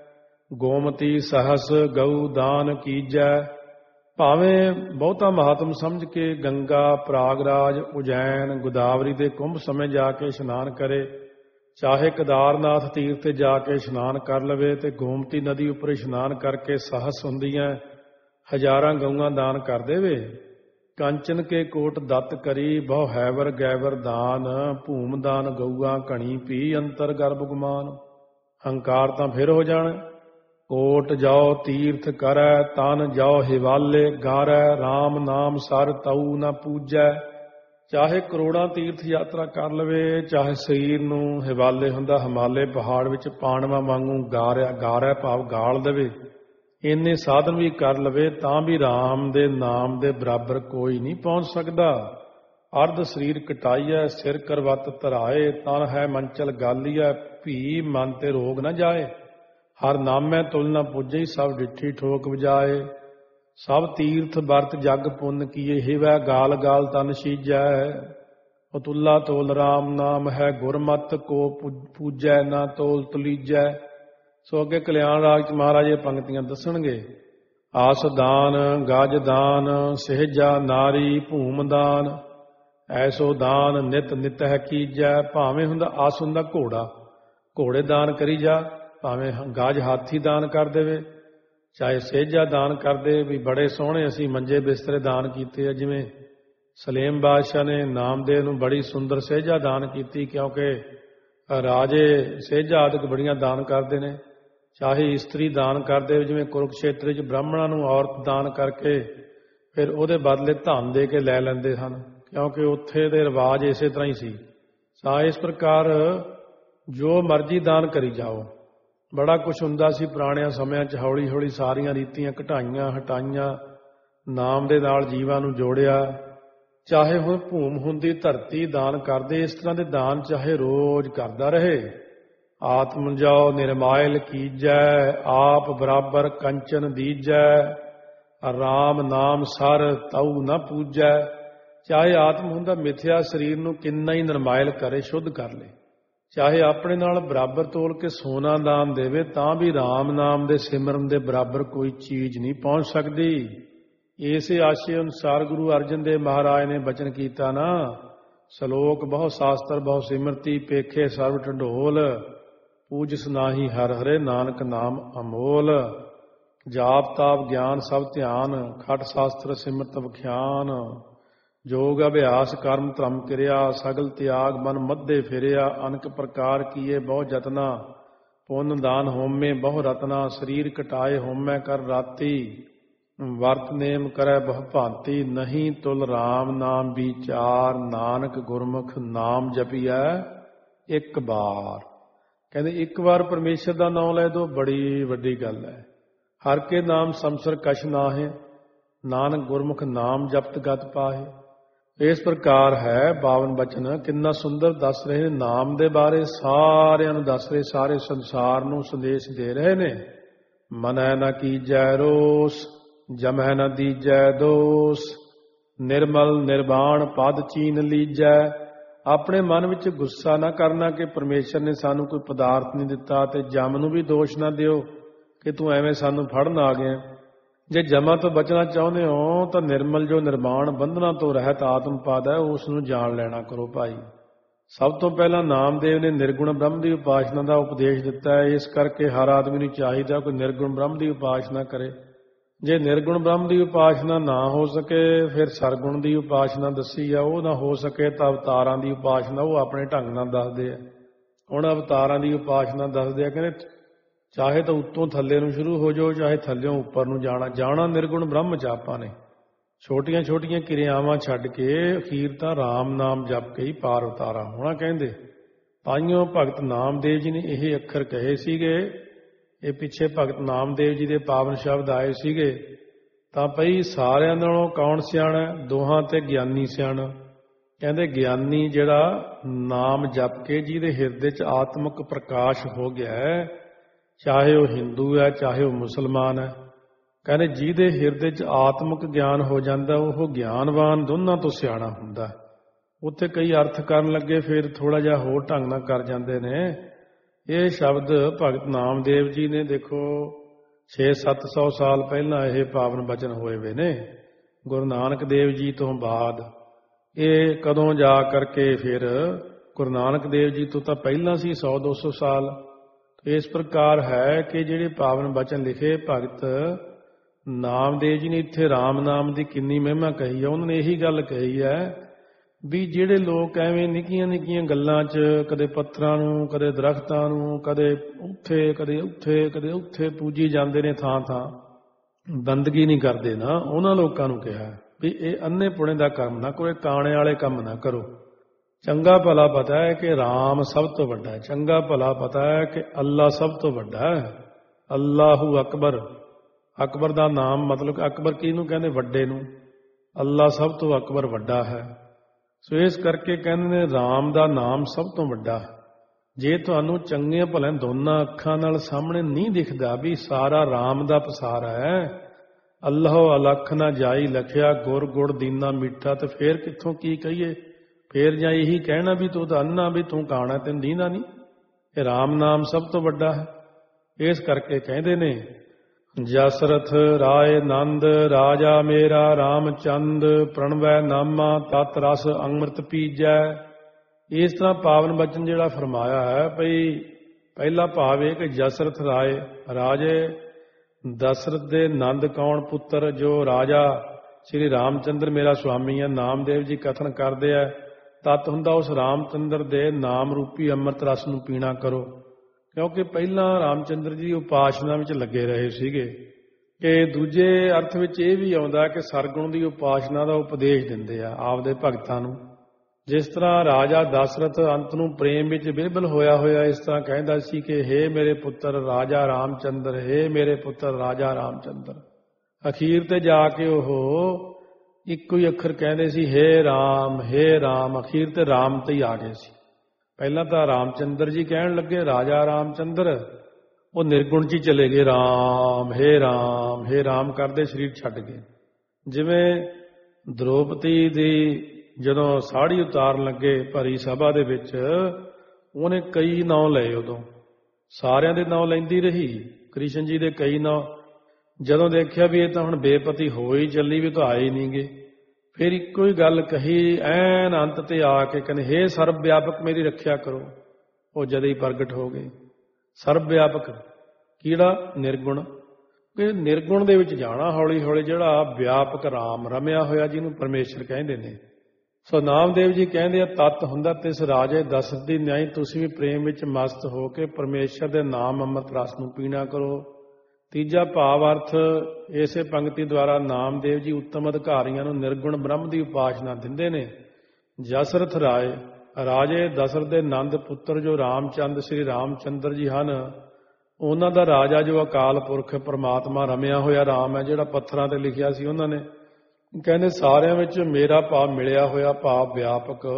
ਗੋਮਤੀ ਸਹਸ ਗਊ ਦਾਨ ਕੀਜੈ। ਭਾਵੇਂ ਬਹੁਤਾ ਮਹਾਤਮ ਸਮਝ ਕੇ ਗੰਗਾ ਪ੍ਰਾਗਰਾਜ ਉਜੈਨ ਗੋਦਾਵਰੀ ਦੇ ਕੁੰਭ ਸਮੇਂ ਜਾ ਕੇ ਇਸ਼ਨਾਨ ਕਰੇ, ਚਾਹੇ ਕੇਦਾਰਨਾਥ ਤੀਰਥ ਤੇ ਜਾ ਕੇ ਇਸ਼ਨਾਨ ਕਰ ਲਵੇ ਤੇ ਗੋਮਤੀ ਨਦੀ ਉੱਪਰ ਇਸ਼ਨਾਨ ਕਰਕੇ ਸਹਸ ਹੁੰਦੀਆਂ ਹਜ਼ਾਰਾਂ ਗਊਆਂ ਦਾਨ ਕਰ ਦੇਵੇ। ਕੰਚਨ ਕੇ ਕੋਟ ਦੱਤ ਕਰੀ ਬਹੁ ਹੈਵਰ ਗੈਵਰ ਦਾਨ ਭੂਮ ਦਾਨ ਗਊਆਂ ਘਣੀ ਪੀ ਅੰਤਰ ਗਰਭ ਗੁਮਾਨ। ਹੰਕਾਰ ਤਾਂ ਫਿਰ ਹੋ ਜਾਣਾ। ਕੋਟ ਜਾਓ ਤੀਰਥ ਕਰੈ ਤਨ ਜਾਓ ਹਿਵਾਲੇ ਗਾਰੈ ਰਾਮ ਨਾਮ ਸਰ ਤਉ ਨਾ ਪੂਜੈ। ਚਾਹੇ ਕਰੋੜਾਂ ਤੀਰਥ ਯਾਤਰਾ ਕਰ ਲਵੇ, ਚਾਹੇ ਸਰੀਰ ਨੂੰ ਹਿਵਾਲੇ ਹੁੰਦਾ ਹਿਮਾਲੇ ਪਹਾੜ ਵਿੱਚ ਪਾਣਵਾ ਵਾਂਗੂ ਗਾਰਿਆ ਗਾਰੈ ਭਾਵ ਗਾਲ ਦੇਵੇ, ਇੰਨੇ ਸਾਧਨ ਵੀ ਕਰ ਲਵੇ ਤਾਂ ਵੀ ਰਾਮ ਦੇ ਨਾਮ ਦੇ ਬਰਾਬਰ ਕੋਈ ਨਹੀਂ ਪਹੁੰਚ ਸਕਦਾ। ਅਰਧ ਸਰੀਰ ਕਟਾਈਐ ਸਿਰ ਕਰਵਤ ਧਰਾਏ ਤਨ ਹੈ ਮੰਚਲ ਗਾਲੀਐ ਭੀ ਮਨ ਤੇ ਰੋਗ ਨਾ ਜਾਏ। ਹਰ ਨਾਮੈ ਤੁਲ ਨਾ ਪੁੱਜਈ ਸਭ ਡਿੱਠੀ ਠੋਕ ਵਜਾਏ। ਸਭ ਤੀਰਥ ਵਰਤ ਜਗ ਪੁੰਨ ਕੀਏ ਹਿਵੈ ਗਾਲ ਗਾਲ ਤਨ ਸੀਜੈ। ਅਤੁੱਲਾ ਤੋਲ ਰਾਮ ਨਾਮ ਹੈ ਗੁਰਮਤ ਕੋ ਪੂਜੈ ਨਾ ਤੋਲ ਤੁਲੀਜੈ। ਸੋ ਅੱਗੇ ਕਲਿਆਣ ਰਾਗ ਚ ਮਹਾਰਾਜ ਇਹ ਪੰਕਤੀਆਂ ਦੱਸਣਗੇ। ਆਸ ਦਾਨ ਗਜ ਦਾਨ ਸਹਿਜਾ ਨਾਰੀ ਭੂਮ ਦਾਨ ਐਸੋ ਦਾਨ ਨਿਤ ਨਿਤ ਹੈ ਕੀਜੈ। ਭਾਵੇਂ ਹੁੰਦਾ ਆਸ ਹੁੰਦਾ ਘੋੜਾ, ਘੋੜੇ ਦਾਨ ਕਰੀ ਜਾ, ਭਾਵੇਂ ਗਜ ਹਾਥੀ ਦਾਨ ਕਰ ਦੇਵੇ, ਚਾਹੇ ਸਹਿਜਾ ਦਾਨ ਕਰਦੇ ਵੀ ਬੜੇ ਸੋਹਣੇ ਅਸੀਂ ਮੰਜੇ ਬਿਸਤਰੇ ਦਾਨ ਕੀਤੇ ਆ। ਜਿਵੇਂ ਸਲੇਮ ਬਾਦਸ਼ਾਹ ਨੇ ਨਾਮਦੇਵ ਨੂੰ ਬੜੀ ਸੁੰਦਰ ਸਹਿਜਾ ਦਾਨ ਕੀਤੀ, ਕਿਉਂਕਿ ਰਾਜੇ ਸਹਿਜਾ ਆਦਿਕ ਬੜੀਆਂ ਦਾਨ ਕਰਦੇ ਨੇ। ਚਾਹੇ ਇਸਤਰੀ ਦਾਨ ਕਰਦੇ, ਜਿਵੇਂ ਕੁਰੂਕਸ਼ੇਤਰ ਵਿੱਚ ਬ੍ਰਾਹਮਣਾਂ ਨੂੰ ਔਰਤ ਦਾਨ ਕਰਕੇ ਫਿਰ ਉਹਦੇ ਬਦਲੇ ਧਨ ਦੇ ਕੇ ਲੈ ਲੈਂਦੇ ਹਨ, ਕਿਉਂਕਿ ਉੱਥੇ ਦੇ ਰਿਵਾਜ ਇਸੇ ਤਰ੍ਹਾਂ ਹੀ ਸੀ। ਤਾਂ ਇਸ ਪ੍ਰਕਾਰ ਜੋ ਮਰਜ਼ੀ ਦਾਨ ਕਰੀ ਜਾਓ, ਬੜਾ ਕੁਛ ਹੁੰਦਾ ਸੀ ਪੁਰਾਣਿਆਂ ਸਮਿਆਂ 'ਚ। ਹੌਲੀ ਹੌਲੀ ਸਾਰੀਆਂ ਰੀਤੀਆਂ ਘਟਾਈਆਂ ਹਟਾਈਆਂ, ਨਾਮ ਦੇ ਨਾਲ ਜੀਵਾਂ ਨੂੰ ਜੋੜਿਆ। ਚਾਹੇ ਹੁਣ ਭੂਮ ਹੁੰਦੀ ਧਰਤੀ ਦਾਨ ਕਰਦੇ, ਇਸ ਤਰ੍ਹਾਂ ਦੇ ਦਾਨ ਚਾਹੇ ਰੋਜ਼ ਕਰਦਾ ਰਹੇ। ਆਤਮ ਜਾਓ ਨਿਰਮਾਇਲ ਕੀਜੈ, ਆਪ ਬਰਾਬਰ ਕੰਚਨ ਦੀਜੈ, ਰਾਮ ਨਾਮ ਸਰ ਤਉ ਨ ਪੂਜੈ। ਚਾਹੇ ਆਤਮ ਹੁੰਦਾ ਮਿਥਿਆ ਸਰੀਰ ਨੂੰ ਕਿੰਨਾ ਹੀ ਨਿਰਮਾਇਲ ਕਰੇ, ਸ਼ੁੱਧ ਕਰ ਲੇ, ਚਾਹੇ ਆਪਣੇ ਨਾਲ ਬਰਾਬਰ ਤੋਲ ਕੇ ਸੋਨਾ ਦਾਨ ਦੇਵੇ, ਤਾਂ ਵੀ ਰਾਮ ਨਾਮ ਦੇ ਸਿਮਰਨ ਦੇ ਬਰਾਬਰ ਕੋਈ ਚੀਜ਼ ਨਹੀਂ ਪਹੁੰਚ ਸਕਦੀ। ਇਸੇ ਆਸ਼ੇ ਅਨੁਸਾਰ ਗੁਰੂ ਅਰਜਨ ਦੇਵ ਮਹਾਰਾਜ ਨੇ ਬਚਨ ਕੀਤਾ ਨਾ, ਸ਼ਲੋਕ ਬਹੁ ਸ਼ਾਸਤਰ ਬਹੁ ਸਿਮਰਤੀ, ਪੇਖੇ ਸਰਬ ਢੰਡੋਲ, ਪੂਜਸ ਨਾਹੀ ਹਰ ਹਰੇ, ਨਾਨਕ ਨਾਮ ਅਮੋਲ। ਜਾਪ ਤਾਪ ਗਿਆਨ ਸਭ ਧਿਆਨ, ਖਟ ਸ਼ਾਸਤਰ ਸਿਮਰਤ ਵਿਖਿਆਨ, ਜੋਗ ਅਭਿਆਸ ਕਰਮ ਧਰਮ ਕਿਰਿਆ, ਸਗਲ ਤਿਆਗ ਮਨ ਮੱਧੇ ਫਿਰਿਆ। ਅਨਕ ਪ੍ਰਕਾਰ ਕੀਏ ਬਹੁ ਜਤਨਾ, ਪੁੰਨ ਦਾਨ ਹੋਮੇ ਬਹੁ ਰਤਨਾ, ਸਰੀਰ ਕਟਾਏ ਹੋਮੈ ਕਰ ਰਾਤੀ, ਵਰਤ ਨੇਮ ਕਰੈ ਬਹੁ ਭਾਂਤੀ। ਨਹੀਂ ਤੁਲ ਰਾਮ ਨਾਮ ਵਿਚਾਰ, ਨਾਨਕ ਗੁਰਮੁਖ ਨਾਮ ਜਪੀਐ ਇੱਕ ਬਾਰ। ਕਹਿੰਦੇ ਇੱਕ ਵਾਰ ਪਰਮੇਸ਼ਰ ਦਾ ਨਾਮ ਲੈ ਦੋ, ਬੜੀ ਵੱਡੀ ਗੱਲ ਹੈ। ਹਰ ਕੇ ਨਾਮ ਸੰਸਰ ਕਛ ਨਾਹੇ, ਨਾਨਕ ਗੁਰਮੁਖ ਨਾਮ ਜਪਤ ਗਤ ਪਾਹੇ। ਇਸ ਪ੍ਰਕਾਰ ਹੈ ਬਾਵਨ ਬਚਨ, ਕਿੰਨਾ ਸੁੰਦਰ ਦੱਸ ਰਹੇ ਨੇ ਨਾਮ ਦੇ ਬਾਰੇ, ਸਾਰਿਆਂ ਨੂੰ ਦੱਸ ਰਹੇ, ਸਾਰੇ ਸੰਸਾਰ ਨੂੰ ਸੰਦੇਸ਼ ਦੇ ਰਹੇ ਨੇ। ਮਨੈ ਨ ਕੀਜੈ ਰੋਸ, ਜਮੈ ਨ ਦੀਜੈ ਦੋਸ, ਨਿਰਮਲ ਨਿਰਵਾਣ ਪਦ ਚੀਨ ਲੀਜੈ। ਆਪਣੇ ਮਨ ਵਿੱਚ ਗੁੱਸਾ ਨਾ ਕਰਨਾ ਕਿ ਪਰਮੇਸ਼ਰ ਨੇ ਸਾਨੂੰ ਕੋਈ ਪਦਾਰਥ ਨਹੀਂ ਦਿੱਤਾ, ਤੇ ਜਮ ਨੂੰ ਵੀ ਦੋਸ਼ ਨਾ ਦਿਓ ਕਿ ਤੂੰ ਐਵੇਂ ਸਾਨੂੰ ਫੜਨ ਆ ਗਿਆ। ਜੇ ਜਮਾ ਤੋਂ ਬਚਣਾ ਚਾਹੁੰਦੇ ਹੋ ਤਾਂ ਨਿਰਮਲ ਜੋ ਨਿਰਮਾਣ ਬੰਧਨਾਂ ਤੋਂ ਰਹਿਤ ਆਤਮ ਪਦ ਹੈ, ਉਸ ਨੂੰ ਜਾਣ ਲੈਣਾ ਕਰੋ ਭਾਈ। ਸਭ ਤੋਂ ਪਹਿਲਾਂ ਨਾਮਦੇਵ ਨੇ ਨਿਰਗੁਣ ਬ੍ਰਹਮ ਦੀ ਉਪਾਸਨਾ ਦਾ ਉਪਦੇਸ਼ ਦਿੱਤਾ ਹੈ। ਇਸ ਕਰਕੇ ਹਰ ਆਦਮੀ ਨੂੰ ਚਾਹੀਦਾ ਕੋਈ ਨਿਰਗੁਣ ਬ੍ਰਹਮ ਦੀ ਉਪਾਸਨਾ ਕਰੇ। ਜੇ ਨਿਰਗੁਣ ਬ੍ਰਹਮ ਦੀ ਉਪਾਸਨਾ ਨਾ ਹੋ ਸਕੇ, ਫਿਰ ਸਰਗੁਣ ਦੀ ਉਪਾਸਨਾ ਦੱਸੀ ਆ, ਉਹ ਨਾ ਹੋ ਸਕੇ ਤਾਂ ਅਵਤਾਰਾਂ ਦੀ ਉਪਾਸਨਾ, ਉਹ ਆਪਣੇ ਢੰਗ ਨਾਲ ਦੱਸਦੇ ਆ। ਹੁਣ ਅਵਤਾਰਾਂ ਦੀ ਉਪਾਸਨਾ ਦੱਸਦੇ ਆ, ਕਹਿੰਦੇ ਚਾਹੇ ਤਾਂ ਉੱਤੋਂ ਥੱਲੇ ਨੂੰ ਸ਼ੁਰੂ ਹੋ ਜਾਓ, ਚਾਹੇ ਥੱਲਿਓਂ ਉੱਪਰ ਨੂੰ ਜਾਣਾ ਜਾਣਾ ਨਿਰਗੁਣ ਬ੍ਰਹਮ 'ਚ ਆਪਾਂ ਨੇ। ਛੋਟੀਆਂ ਛੋਟੀਆਂ ਕਿਰਿਆਵਾਂ ਛੱਡ ਕੇ ਅਖੀਰ ਤਾਂ ਰਾਮ ਨਾਮ ਜਪ ਕੇ ਹੀ ਪਾਰ ਉਤਾਰਾ ਹੋਣਾ ਕਹਿੰਦੇ। ਤਾਈਓ ਭਗਤ ਨਾਮਦੇਵ ਜੀ ਨੇ ਇਹ ਅੱਖਰ ਕਹੇ ਸੀਗੇ। ਇਹ ਪਿੱਛੇ ਭਗਤ ਨਾਮਦੇਵ ਜੀ ਦੇ ਪਾਵਨ ਸ਼ਬਦ ਆਏ ਸੀਗੇ ਤਾਂ ਭਈ ਸਾਰਿਆਂ ਨਾਲੋਂ ਕੌਣ ਸਿਆਣਾ? ਦੋਹਾਂ ਤੇ ਗਿਆਨੀ ਸਿਆਣਾ। ਕਹਿੰਦੇ ਗਿਆਨੀ ਜਿਹੜਾ ਨਾਮ ਜਪ ਕੇ ਜਿਹਦੇ ਹਿਰਦੇ 'ਚ ਆਤਮਿਕ ਪ੍ਰਕਾਸ਼ ਹੋ ਗਿਆ ਹੈ, ਚਾਹੇ ਉਹ ਹਿੰਦੂ ਹੈ ਚਾਹੇ ਉਹ ਮੁਸਲਮਾਨ ਹੈ, ਕਹਿੰਦੇ ਜਿਹਦੇ ਹਿਰਦੇ 'ਚ ਆਤਮਿਕ ਗਿਆਨ ਹੋ ਜਾਂਦਾ ਉਹ ਗਿਆਨਵਾਨ ਦੋਨਾਂ ਤੋਂ ਸਿਆਣਾ ਹੁੰਦਾ। ਉੱਥੇ ਕਈ ਅਰਥ ਕਰਨ ਲੱਗੇ ਫਿਰ ਥੋੜ੍ਹਾ ਜਿਹਾ ਹੋਰ ਢੰਗ ਨਾਲ ਕਰ ਜਾਂਦੇ ਨੇ। ਇਹ ਸ਼ਬਦ ਭਗਤ ਨਾਮਦੇਵ ਜੀ ਨੇ ਦੇਖੋ ਛੇ ਸੱਤ ਸੌ ਸਾਲ ਪਹਿਲਾਂ ਇਹ ਪਾਵਨ ਬਚਨ ਹੋਏ ਵੇ ਨੇ। ਗੁਰੂ ਨਾਨਕ ਦੇਵ ਜੀ ਤੋਂ ਬਾਅਦ ਇਹ ਕਦੋਂ ਜਾ ਕਰਕੇ ਫਿਰ ਗੁਰੂ ਨਾਨਕ ਦੇਵ ਜੀ ਤੋਂ ਤਾਂ ਪਹਿਲਾਂ ਸੀ ਸੌ ਦੋ ਸੌ ਸਾਲ। ਇਸ ਪ੍ਰਕਾਰ ਹੈ ਕਿ ਜਿਹੜੇ ਪਾਵਨ ਬਚਨ ਲਿਖੇ ਭਗਤ ਨਾਮਦੇਵ ਜੀ ਨੇ ਇੱਥੇ ਰਾਮ ਨਾਮ ਦੀ ਕਿੰਨੀ ਮਹਿਮਾ ਕਹੀ ਹੈ। ਉਹਨਾਂ ਨੇ ਇਹੀ ਗੱਲ ਕਹੀ ਹੈ ਵੀ ਜਿਹੜੇ ਲੋਕ ਐਵੇਂ ਨਿੱਕੀਆਂ ਨਿੱਕੀਆਂ ਗੱਲਾਂ 'ਚ ਕਦੇ ਪੱਥਰਾਂ ਨੂੰ, ਕਦੇ ਦਰਖਤਾਂ ਨੂੰ, ਕਦੇ ਉੱਥੇ ਕਦੇ ਉੱਥੇ ਕਦੇ ਉੱਥੇ ਪੂਜੀ ਜਾਂਦੇ ਨੇ, ਥਾਂ ਥਾਂ ਬੰਦਗੀ ਨਹੀਂ ਕਰਦੇ ਨਾ, ਉਹਨਾਂ ਲੋਕਾਂ ਨੂੰ ਕਿਹਾ ਵੀ ਇਹ ਅੰਨੇ ਪੁਣੇ ਦਾ ਕੰਮ ਨਾ ਕੋਈ, ਕਾਣੇ ਵਾਲੇ ਕੰਮ ਨਾ ਕਰੋ। ਚੰਗਾ ਭਲਾ ਪਤਾ ਹੈ ਕਿ ਰਾਮ ਸਭ ਤੋਂ ਵੱਡਾ ਹੈ, ਚੰਗਾ ਭਲਾ ਪਤਾ ਹੈ ਕਿ ਅੱਲਾ ਸਭ ਤੋਂ ਵੱਡਾ ਹੈ। ਅੱਲਾਹੂ ਅਕਬਰ, ਅਕਬਰ ਦਾ ਨਾਮ ਮਤਲਬ ਅਕਬਰ ਕਿਹਨੂੰ ਕਹਿੰਦੇ? ਵੱਡੇ ਨੂੰ। ਅੱਲਾ ਸਭ ਤੋਂ ਅਕਬਰ ਵੱਡਾ ਹੈ। ਸੋ ਇਸ ਕਰਕੇ ਕਹਿੰਦੇ ਨੇ ਰਾਮ ਦਾ ਨਾਮ ਸਭ ਤੋਂ ਵੱਡਾ ਹੈ। ਜੇ ਤੁਹਾਨੂੰ ਚੰਗੇ ਭਲੇ ਦੋਨਾਂ ਅੱਖਾਂ ਨਾਲ ਸਾਹਮਣੇ ਨਹੀਂ ਦਿਖਦਾ ਵੀ ਸਾਰਾ ਰਾਮ ਦਾ ਪਸਾਰਾ ਹੈ, ਅੱਲਾਹੁ ਅਲਖ ਨਾ ਜਾਈ ਲਖਿਆ, ਗੁਰ ਗੁੜ ਦੀਨਾ ਮਿੱਠਾ, ਤੇ ਫੇਰ ਕਿੱਥੋਂ ਕੀ ਕਹੀਏ? ਫੇਰ ਜਾਂ ਇਹੀ ਕਹਿਣਾ ਵੀ ਤੂੰ ਤਾਂ ਅੰਨਾ ਵੀ ਤੂੰ ਕਾਣਾ ਤੈਨੂੰ ਦੀਂਦਾ ਨਹੀਂ। ਇਹ ਰਾਮ ਨਾਮ ਸਭ ਤੋਂ ਵੱਡਾ ਹੈ। ਇਸ ਕਰਕੇ ਕਹਿੰਦੇ ਨੇ ਜਸਰਥ ਰਾਏ ਨੰਦ ਰਾਜਾ ਮੇਰਾ ਰਾਮਚੰਦ, ਪ੍ਰਣਵੈ ਨਾਮਾ ਤਤ ਰਸ ਅੰਮ੍ਰਿਤ ਪੀਜੈ। ਇਸ ਤਰ੍ਹਾਂ ਪਾਵਨ ਬਚਨ ਜਿਹੜਾ ਫਰਮਾਇਆ ਹੈ ਭਈ ਪਹਿਲਾ ਭਾਵ ਇਹ ਕਿ ਜਸਰਥ ਰਾਏ ਰਾਜੇ ਦਸ਼ਰਥ ਦੇ ਨੰਦ ਕੌਣ ਪੁੱਤਰ ਜੋ ਰਾਜਾ ਸ਼੍ਰੀ ਰਾਮਚੰਦਰ ਮੇਰਾ ਸੁਆਮੀ ਹੈ। ਨਾਮਦੇਵ ਜੀ ਕਥਨ ਕਰਦੇ ਆ ਤਤ ਹੁੰਦਾ ਉਸ ਰਾਮਚੰਦਰ ਦੇ ਨਾਮ ਰੂਪੀ ਅੰਮ੍ਰਿਤ ਰਸ ਨੂੰ ਪੀਣਾ ਕਰੋ। ਕਿਉਂਕਿ ਪਹਿਲਾਂ ਰਾਮਚੰਦਰ ਜੀ ਉਪਾਸਨਾ ਵਿੱਚ ਲੱਗੇ ਰਹੇ ਸੀਗੇ। ਕਿ ਦੂਜੇ ਅਰਥ ਵਿੱਚ ਇਹ ਵੀ ਆਉਂਦਾ ਕਿ ਸਰਗੁਣ ਦੀ ਉਪਾਸਨਾ ਦਾ ਉਪਦੇਸ਼ ਦਿੰਦੇ ਆ ਆਪਦੇ ਭਗਤਾਂ ਨੂੰ। ਜਿਸ ਤਰ੍ਹਾਂ ਰਾਜਾ ਦਸ਼ਰਥ ਅੰਤ ਨੂੰ ਪ੍ਰੇਮ ਵਿੱਚ ਬਿਲਬਲ ਹੋਇਆ ਹੋਇਆ ਇਸ ਤਰ੍ਹਾਂ ਕਹਿੰਦਾ ਸੀ ਕਿ ਹੇ ਮੇਰੇ ਪੁੱਤਰ ਰਾਜਾ ਰਾਮਚੰਦਰ, ਹੇ ਮੇਰੇ ਪੁੱਤਰ ਰਾਜਾ ਰਾਮਚੰਦਰ। ਅਖੀਰ ਤੇ ਜਾ ਕੇ ਉਹ ਇੱਕੋ ਹੀ ਅੱਖਰ ਕਹਿੰਦੇ ਸੀ, ਹੇ ਰਾਮ, ਹੇ ਰਾਮ। ਅਖੀਰ ਤੇ ਰਾਮ ਤੇ ਹੀ ਆ ਗਏ ਸੀ। ਪਹਿਲਾਂ ਤਾਂ ਰਾਮਚੰਦਰ ਜੀ ਕਹਿਣ ਲੱਗੇ ਰਾਜਾ ਰਾਮਚੰਦਰ, ਉਹ ਨਿਰਗੁਣ 'ਚ ਹੀ ਚਲੇ ਗਏ, ਰਾਮ, ਹੇ ਰਾਮ, ਹੇ ਰਾਮ ਕਰਦੇ ਸਰੀਰ ਛੱਡ ਗਏ। ਜਿਵੇਂ ਦ੍ਰੋਪਦੀ ਦੀ ਜਦੋਂ ਸਾੜੀ ਉਤਾਰਨ ਲੱਗੇ ਭਰੀ ਸਭਾ ਦੇ ਵਿੱਚ, ਉਹਨੇ ਕਈ ਨਾਂ ਲਏ। ਉਦੋਂ ਸਾਰਿਆਂ ਦੇ ਨਾਂ ਲੈਂਦੀ ਰਹੀ, ਕ੍ਰਿਸ਼ਨ ਜੀ ਦੇ ਕਈ ਨਾਂ। ਜਦੋਂ ਦੇਖਿਆ ਵੀ ਇਹ ਤਾਂ ਹੁਣ ਬੇਪਤੀ ਹੋ ਹੀ ਚੱਲੀ, ਵੀ ਤਾਂ ਆਏ ਹੀ ਨਹੀਂ ਗੇ, ਫਿਰ ਇੱਕੋ ਹੀ ਗੱਲ ਕਹੀ ਐਨ ਅੰਤ ਤੇ ਆ ਕੇ, ਕਹਿੰਦੇ ਹੇ ਸਰਬ ਵਿਆਪਕ ਮੇਰੀ ਰੱਖਿਆ ਕਰੋ। ਉਹ ਜਦੇ ਹੀ ਪ੍ਰਗਟ ਹੋ ਗਏ। ਸਰਬ ਵਿਆਪਕ ਕਿਹੜਾ? ਨਿਰਗੁਣ। ਕਿ ਨਿਰਗੁਣ ਦੇ ਵਿੱਚ ਜਾਣਾ ਹੌਲੀ ਹੌਲੀ, ਜਿਹੜਾ ਵਿਆਪਕ ਰਾਮ ਰਮਿਆ ਹੋਇਆ ਜਿਹਨੂੰ ਪਰਮੇਸ਼ਰ ਕਹਿੰਦੇ ਨੇ। ਸੋ ਨਾਮਦੇਵ ਜੀ ਕਹਿੰਦੇ ਆ, ਤਤ ਹੁੰਦਾ ਤਿਸ ਰਾਜੇ ਦਸ਼ਰਥ ਦੀ ਨਿਆਈ, ਤੁਸੀਂ ਵੀ ਪ੍ਰੇਮ ਵਿੱਚ ਮਸਤ ਹੋ ਕੇ ਪਰਮੇਸ਼ਰ ਦੇ ਨਾਮ ਅੰਮ੍ਰਿਤ ਰਸ ਨੂੰ ਪੀਣਾ ਕਰੋ। ਤੀਜਾ ਭਾਵ ਅਰਥ ਇਸੇ ਪੰਕਤੀ ਦੁਆਰਾ ਨਾਮਦੇਵ ਜੀ ਉੱਤਮ ਅਧਿਕਾਰੀਆਂ ਨੂੰ ਨਿਰਗੁਣ ਬ੍ਰਹਮ ਦੀ ਉਪਾਸਨਾ ਦਿੰਦੇ ਨੇ। ਜਸਰਥ ਰਾਏ ਰਾਜੇ ਦਸ਼ਰਥ ਦੇ ਨੰਦ ਪੁੱਤਰ ਜੋ ਰਾਮਚੰਦ ਸ੍ਰੀ ਰਾਮਚੰਦਰ ਜੀ ਹਨ, ਉਹਨਾਂ ਦਾ ਰਾਜਾ ਜੋ ਅਕਾਲ ਪੁਰਖ ਪਰਮਾਤਮਾ ਰਮਿਆ ਹੋਇਆ ਰਾਮ ਹੈ, ਜਿਹੜਾ ਪੱਥਰਾਂ ਤੇ ਲਿਖਿਆ ਸੀ ਉਹਨਾਂ ਨੇ। ਕਹਿੰਦੇ ਸਾਰਿਆਂ ਵਿੱਚ ਮੇਰਾ ਭਾਵ ਮਿਲਿਆ ਹੋਇਆ ਭਾਵ ਵਿਆਪਕ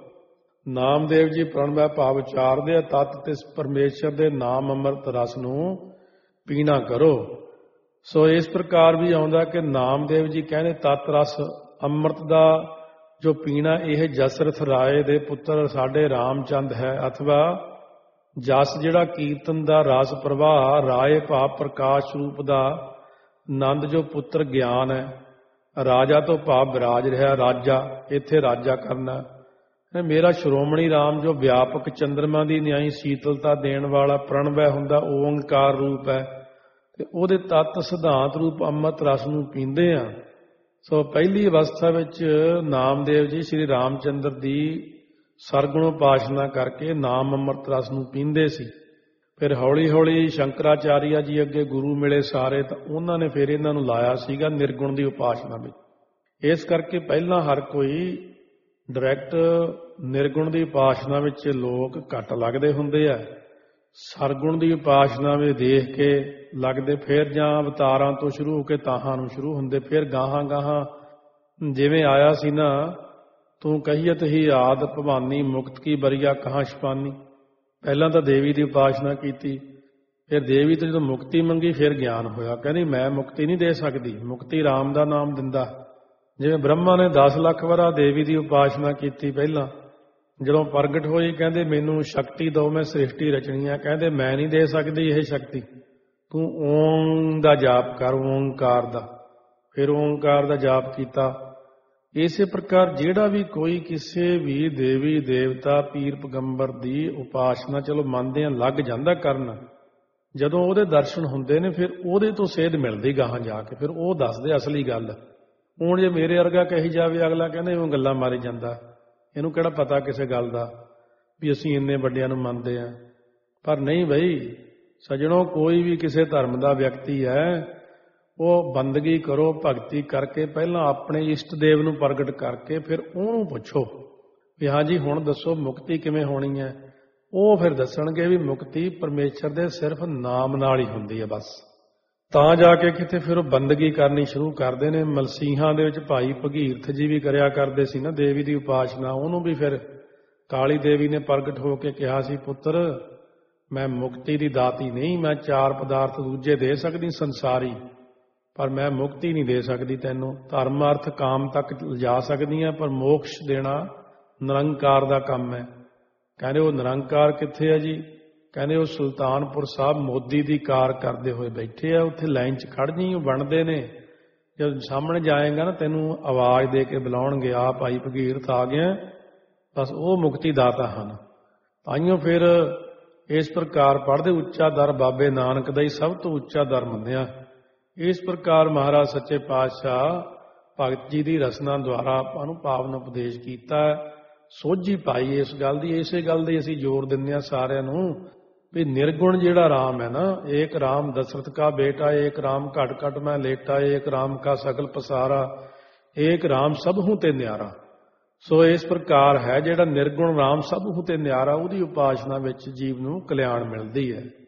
ਨਾਮਦੇਵ ਜੀ ਪ੍ਰਣਵੈ ਭਾਵ ਉਚਾਰਦੇ ਆ, ਤਤ ਤਿਸ ਪਰਮੇਸ਼ਰ ਦੇ ਨਾਮ ਅੰਮ੍ਰਿਤ ਰਸ ਨੂੰ ਪੀਣਾ ਕਰੋ। ਸੋ ਇਸ ਪ੍ਰਕਾਰ ਵੀ ਆਉਂਦਾ ਕਿ ਨਾਮਦੇਵ ਜੀ ਕਹਿੰਦੇ ਤਤ ਰਸ ਅੰਮ੍ਰਿਤ ਦਾ ਜੋ ਪੀਣਾ, ਇਹ ਜਸਰਥ ਰਾਏ ਦੇ ਪੁੱਤਰ ਸਾਡੇ ਰਾਮਚੰਦ ਹੈ, ਅਥਵਾ ਜਸ ਜਿਹੜਾ ਕੀਰਤਨ ਦਾ ਰਸ ਪ੍ਰਵਾਹ, ਰਾਏ ਭਾਵ ਪ੍ਰਕਾਸ਼ ਰੂਪ ਦਾ, ਨੰਦ ਜੋ ਪੁੱਤਰ ਗਿਆਨ ਹੈ, ਰਾਜਾ ਤੋਂ ਭਾਵ ਵਿਰਾਜ ਰਿਹਾ, ਰਾਜਾ ਇੱਥੇ ਰਾਜਾ ਕਰਨਾ। ਮੇਰਾ ਸ਼੍ਰੋਮਣੀ ਰਾਮ ਜੋ ਵਿਆਪਕ ਚੰਦਰਮਾ ਦੀ ਨਿਆਈ ਸ਼ੀਤਲਤਾ ਦੇਣ ਵਾਲਾ ਪ੍ਰਣਵੈ ਹੁੰਦਾ, ਓੰਕਾਰ ਰੂਪ ਹੈ, ਤੇ ਉਹਦੇ ਤੱਤ ਸਿਧਾਂਤ ਰੂਪ ਅੰਮ੍ਰਿਤ ਰਸ ਨੂੰ ਪੀਂਦੇ ਆ। ਸੋ ਪਹਿਲੀ ਅਵਸਥਾ ਵਿੱਚ ਨਾਮਦੇਵ ਜੀ ਸ੍ਰੀ ਰਾਮਚੰਦਰ ਦੀ ਸਰਗੁਣ ਉਪਾਸਨਾ ਕਰਕੇ ਨਾਮ ਅੰਮ੍ਰਿਤ ਰਸ ਨੂੰ ਪੀਂਦੇ ਸੀ। ਫਿਰ ਹੌਲੀ ਹੌਲੀ ਸ਼ੰਕਰਾਚਾਰੀਆ ਜੀ ਅੱਗੇ ਗੁਰੂ ਮਿਲੇ ਸਾਰੇ, ਤਾਂ ਉਹਨਾਂ ਨੇ ਫਿਰ ਇਹਨਾਂ ਨੂੰ ਲਾਇਆ ਸੀਗਾ ਨਿਰਗੁਣ ਦੀ ਉਪਾਸਨਾ ਵਿੱਚ। ਇਸ ਕਰਕੇ ਪਹਿਲਾਂ ਹਰ ਕੋਈ ਡਾਇਰੈਕਟ ਨਿਰਗੁਣ ਦੀ ਉਪਾਸਨਾ ਵਿੱਚ ਲੋਕ ਘੱਟ ਲੱਗਦੇ ਹੁੰਦੇ ਆ, ਸਰਗੁਣ ਦੀ ਉਪਾਸਨਾ ਵਿੱਚ ਦੇਖ ਕੇ ਲੱਗਦੇ, ਫਿਰ ਜਾਂ ਅਵਤਾਰਾਂ ਤੋਂ ਸ਼ੁਰੂ ਹੋ ਕੇ ਤਾਹਾਂ ਨੂੰ ਸ਼ੁਰੂ ਹੁੰਦੇ, ਫਿਰ ਗਾਹਾਂ ਗਾਹਾਂ ਜਿਵੇਂ ਆਇਆ ਸੀ ਨਾ, ਤੂੰ ਕਹੀਅਤ ਹੀ ਆਦ ਭਵਾਨੀ ਮੁਕਤ ਕੀ ਬਰੀਆ ਕਹਾਂ ਛਪਾਨੀ। ਪਹਿਲਾਂ ਤਾਂ ਦੇਵੀ ਦੀ ਉਪਾਸਨਾ ਕੀਤੀ, ਫਿਰ ਦੇਵੀ ਤੋਂ ਜਦੋਂ ਮੁਕਤੀ ਮੰਗੀ ਫਿਰ ਗਿਆਨ ਹੋਇਆ। ਕਹਿੰਦੀ ਮੈਂ ਮੁਕਤੀ ਨਹੀਂ ਦੇ ਸਕਦੀ, ਮੁਕਤੀ ਰਾਮ ਦਾ ਨਾਮ ਦਿੰਦਾ। ਜਿਵੇਂ ਬ੍ਰਹਮਾ ਨੇ ਦਸ ਲੱਖ ਵਰਾ ਦੇਵੀ ਦੀ ਉਪਾਸਨਾ ਕੀਤੀ, ਪਹਿਲਾਂ ਜਦੋਂ ਪ੍ਰਗਟ ਹੋਈ ਕਹਿੰਦੇ ਮੈਨੂੰ ਸ਼ਕਤੀ ਦਿਓ, ਮੈਂ ਸ੍ਰਿਸ਼ਟੀ ਰਚਣੀ ਆ। ਕਹਿੰਦੇ ਮੈਂ ਨਹੀਂ ਦੇ ਸਕਦੀ ਇਹ ਸ਼ਕਤੀ, ਤੂੰ ਓਮ ਦਾ ਜਾਪ ਕਰ, ਓਂਕਾਰ ਦਾ। ਫਿਰ ਓਂਕਾਰ ਦਾ ਜਾਪ ਕੀਤਾ। ਇਸੇ ਪ੍ਰਕਾਰ ਜਿਹੜਾ ਵੀ ਕੋਈ ਕਿਸੇ ਵੀ ਦੇਵੀ ਦੇਵਤਾ ਪੀਰ ਪੈਗੰਬਰ ਦੀ ਉਪਾਸਨਾ ਚਲੋ ਮੰਨਦੇ ਆ ਲੱਗ ਜਾਂਦਾ ਕਰਨ, ਜਦੋਂ ਉਹਦੇ ਦਰਸ਼ਨ ਹੁੰਦੇ ਨੇ ਫਿਰ ਉਹਦੇ ਤੋਂ ਸੇਧ ਮਿਲਦੀ ਗਾਹਾਂ ਜਾ ਕੇ, ਫਿਰ ਉਹ ਦੱਸਦੇ ਅਸਲੀ ਗੱਲ। ਹੁਣ ਜੇ ਮੇਰੇ ਵਰਗਾ ਕਹੀ ਜਾਵੇ, ਅਗਲਾ ਕਹਿੰਦੇ ਉਹ ਗੱਲਾਂ ਮਾਰੀ ਜਾਂਦਾ, ਇਹਨੂੰ ਕਿਹੜਾ ਪਤਾ ਕਿਸੇ ਗੱਲ ਦਾ ਵੀ ਅਸੀਂ ਇੰਨੇ ਵੱਡਿਆਂ ਨੂੰ ਮੰਨਦੇ ਆ। ਪਰ ਨਹੀਂ ਬਈ ਸੱਜਣੋ, ਕੋਈ ਵੀ ਕਿਸੇ ਧਰਮ ਦਾ ਵਿਅਕਤੀ ਹੈ, ਉਹ ਬੰਦਗੀ ਕਰੋ, ਭਗਤੀ ਕਰਕੇ ਪਹਿਲਾਂ ਆਪਣੇ ਇਸ਼ਟ ਦੇਵ ਨੂੰ ਪ੍ਰਗਟ ਕਰਕੇ ਫਿਰ ਉਹਨੂੰ ਪੁੱਛੋ ਵੀ ਹਾਂਜੀ ਹੁਣ ਦੱਸੋ ਮੁਕਤੀ ਕਿਵੇਂ ਹੋਣੀ ਹੈ। ਉਹ ਫਿਰ ਦੱਸਣਗੇ ਵੀ ਮੁਕਤੀ ਪਰਮੇਸ਼ਰ ਦੇ ਸਿਰਫ ਨਾਮ ਨਾਲ ਹੀ ਹੁੰਦੀ ਹੈ ਬਸ। ਤਾਂ ਜਾ ਕੇ ਕਿਤੇ ਫਿਰ ਉਹ ਬੰਦਗੀ ਕਰਨੀ ਸ਼ੁਰੂ ਕਰਦੇ ਨੇ। ਮਲਸੀਹਾਂ ਦੇ ਵਿੱਚ ਭਾਈ ਭਗੀਰਥ ਜੀ ਵੀ ਕਰਿਆ ਕਰਦੇ ਸੀ ਨਾ ਦੇਵੀ ਦੀ ਉਪਾਸਨਾ। ਉਹਨੂੰ ਵੀ ਫਿਰ ਕਾਲੀ ਦੇਵੀ ਨੇ ਪ੍ਰਗਟ ਹੋ ਕੇ ਕਿਹਾ ਸੀ, ਪੁੱਤਰ ਮੈਂ ਮੁਕਤੀ ਦੀ ਦਾਤੀ ਨਹੀਂ, ਮੈਂ ਚਾਰ ਪਦਾਰਥ ਦੂਜੇ ਦੇ ਸਕਦੀ ਸੰਸਾਰੀ, ਪਰ ਮੈਂ ਮੁਕਤੀ ਨਹੀਂ ਦੇ ਸਕਦੀ ਤੈਨੂੰ। ਧਰਮ ਅਰਥ ਕਾਮ ਤੱਕ ਲਿਜਾ ਸਕਦੀ ਹਾਂ, ਪਰ ਮੋਕਸ਼ ਦੇਣਾ ਨਿਰੰਕਾਰ ਦਾ ਕੰਮ ਹੈ। ਕਹਿੰਦੇ ਉਹ ਨਿਰੰਕਾਰ ਕਿੱਥੇ ਹੈ ਜੀ? ਕਹਿੰਦੇ ਉਹ ਸੁਲਤਾਨਪੁਰ ਸਾਹਿਬ ਮੋਦੀ ਦੀ ਕਾਰ ਕਰਦੇ ਹੋਏ ਬੈਠੇ ਆ, ਉੱਥੇ ਲਾਈਨ 'ਚ ਖੜ੍ਹ ਜੀ, ਉਹ ਬਣਦੇ ਨੇ। ਜਦ ਸਾਹਮਣੇ ਜਾਏਗਾ ਨਾ ਤੈਨੂੰ ਆਵਾਜ਼ ਦੇ ਕੇ ਬੁਲਾਉਣਗੇ, ਆ ਭਾਈ ਭਗੀਰਥ ਆ ਗਿਆ, ਬਸ ਉਹ ਮੁਕਤੀ ਦਾਤਾ ਹਨ। ਤਾਈਓ ਫਿਰ ਇਸ ਪ੍ਰਕਾਰ ਪੜ੍ਹਦੇ ਉੱਚਾ ਦਰ ਬਾਬੇ ਨਾਨਕ ਦਾ ਹੀ ਸਭ ਤੋਂ ਉੱਚਾ ਦਰ ਮੰਨਿਆ। ਇਸ ਪ੍ਰਕਾਰ ਮਹਾਰਾਜ ਸੱਚੇ ਪਾਤਸ਼ਾਹ ਭਗਤ ਜੀ ਦੀ ਰਸਨਾ ਦੁਆਰਾ ਆਪਾਂ ਨੂੰ ਪਾਵਨ ਉਪਦੇਸ਼ ਕੀਤਾ। ਸੋਝੀ ਪਾਈ ਇਸ ਗੱਲ ਦੀ। ਇਸੇ ਗੱਲ ਦੀ ਅਸੀਂ ਜ਼ੋਰ ਦਿੰਦੇ ਹਾਂ ਸਾਰਿਆਂ ਨੂੰ ਵੀ ਨਿਰਗੁਣ ਜਿਹੜਾ ਰਾਮ ਹੈ ਨਾ, ਏਕ ਰਾਮ ਦਸ਼ਰਥ ਕਾ ਬੇਟਾ, ਏਕ ਰਾਮ ਘਟ ਘਟ ਮੈਂ ਲੇਟਾ, ਏਕ ਰਾਮ ਕਾ ਸਗਲ ਪਸਾਰਾ, ਏਕ ਰਾਮ ਸਭ ਹੂੰ ਤੇ ਨਿਆਰਾ। ਸੋ ਇਸ ਪ੍ਰਕਾਰ ਹੈ ਜਿਹੜਾ ਨਿਰਗੁਣ ਨਾਮ ਸਭ ਹੁ ਤੇ ਨਿਆਰਾ, ਉਹਦੀ ਉਪਾਸਨਾ ਵਿੱਚ ਜੀਵ ਨੂੰ ਕਲਿਆਣ ਮਿਲਦੀ ਹੈ।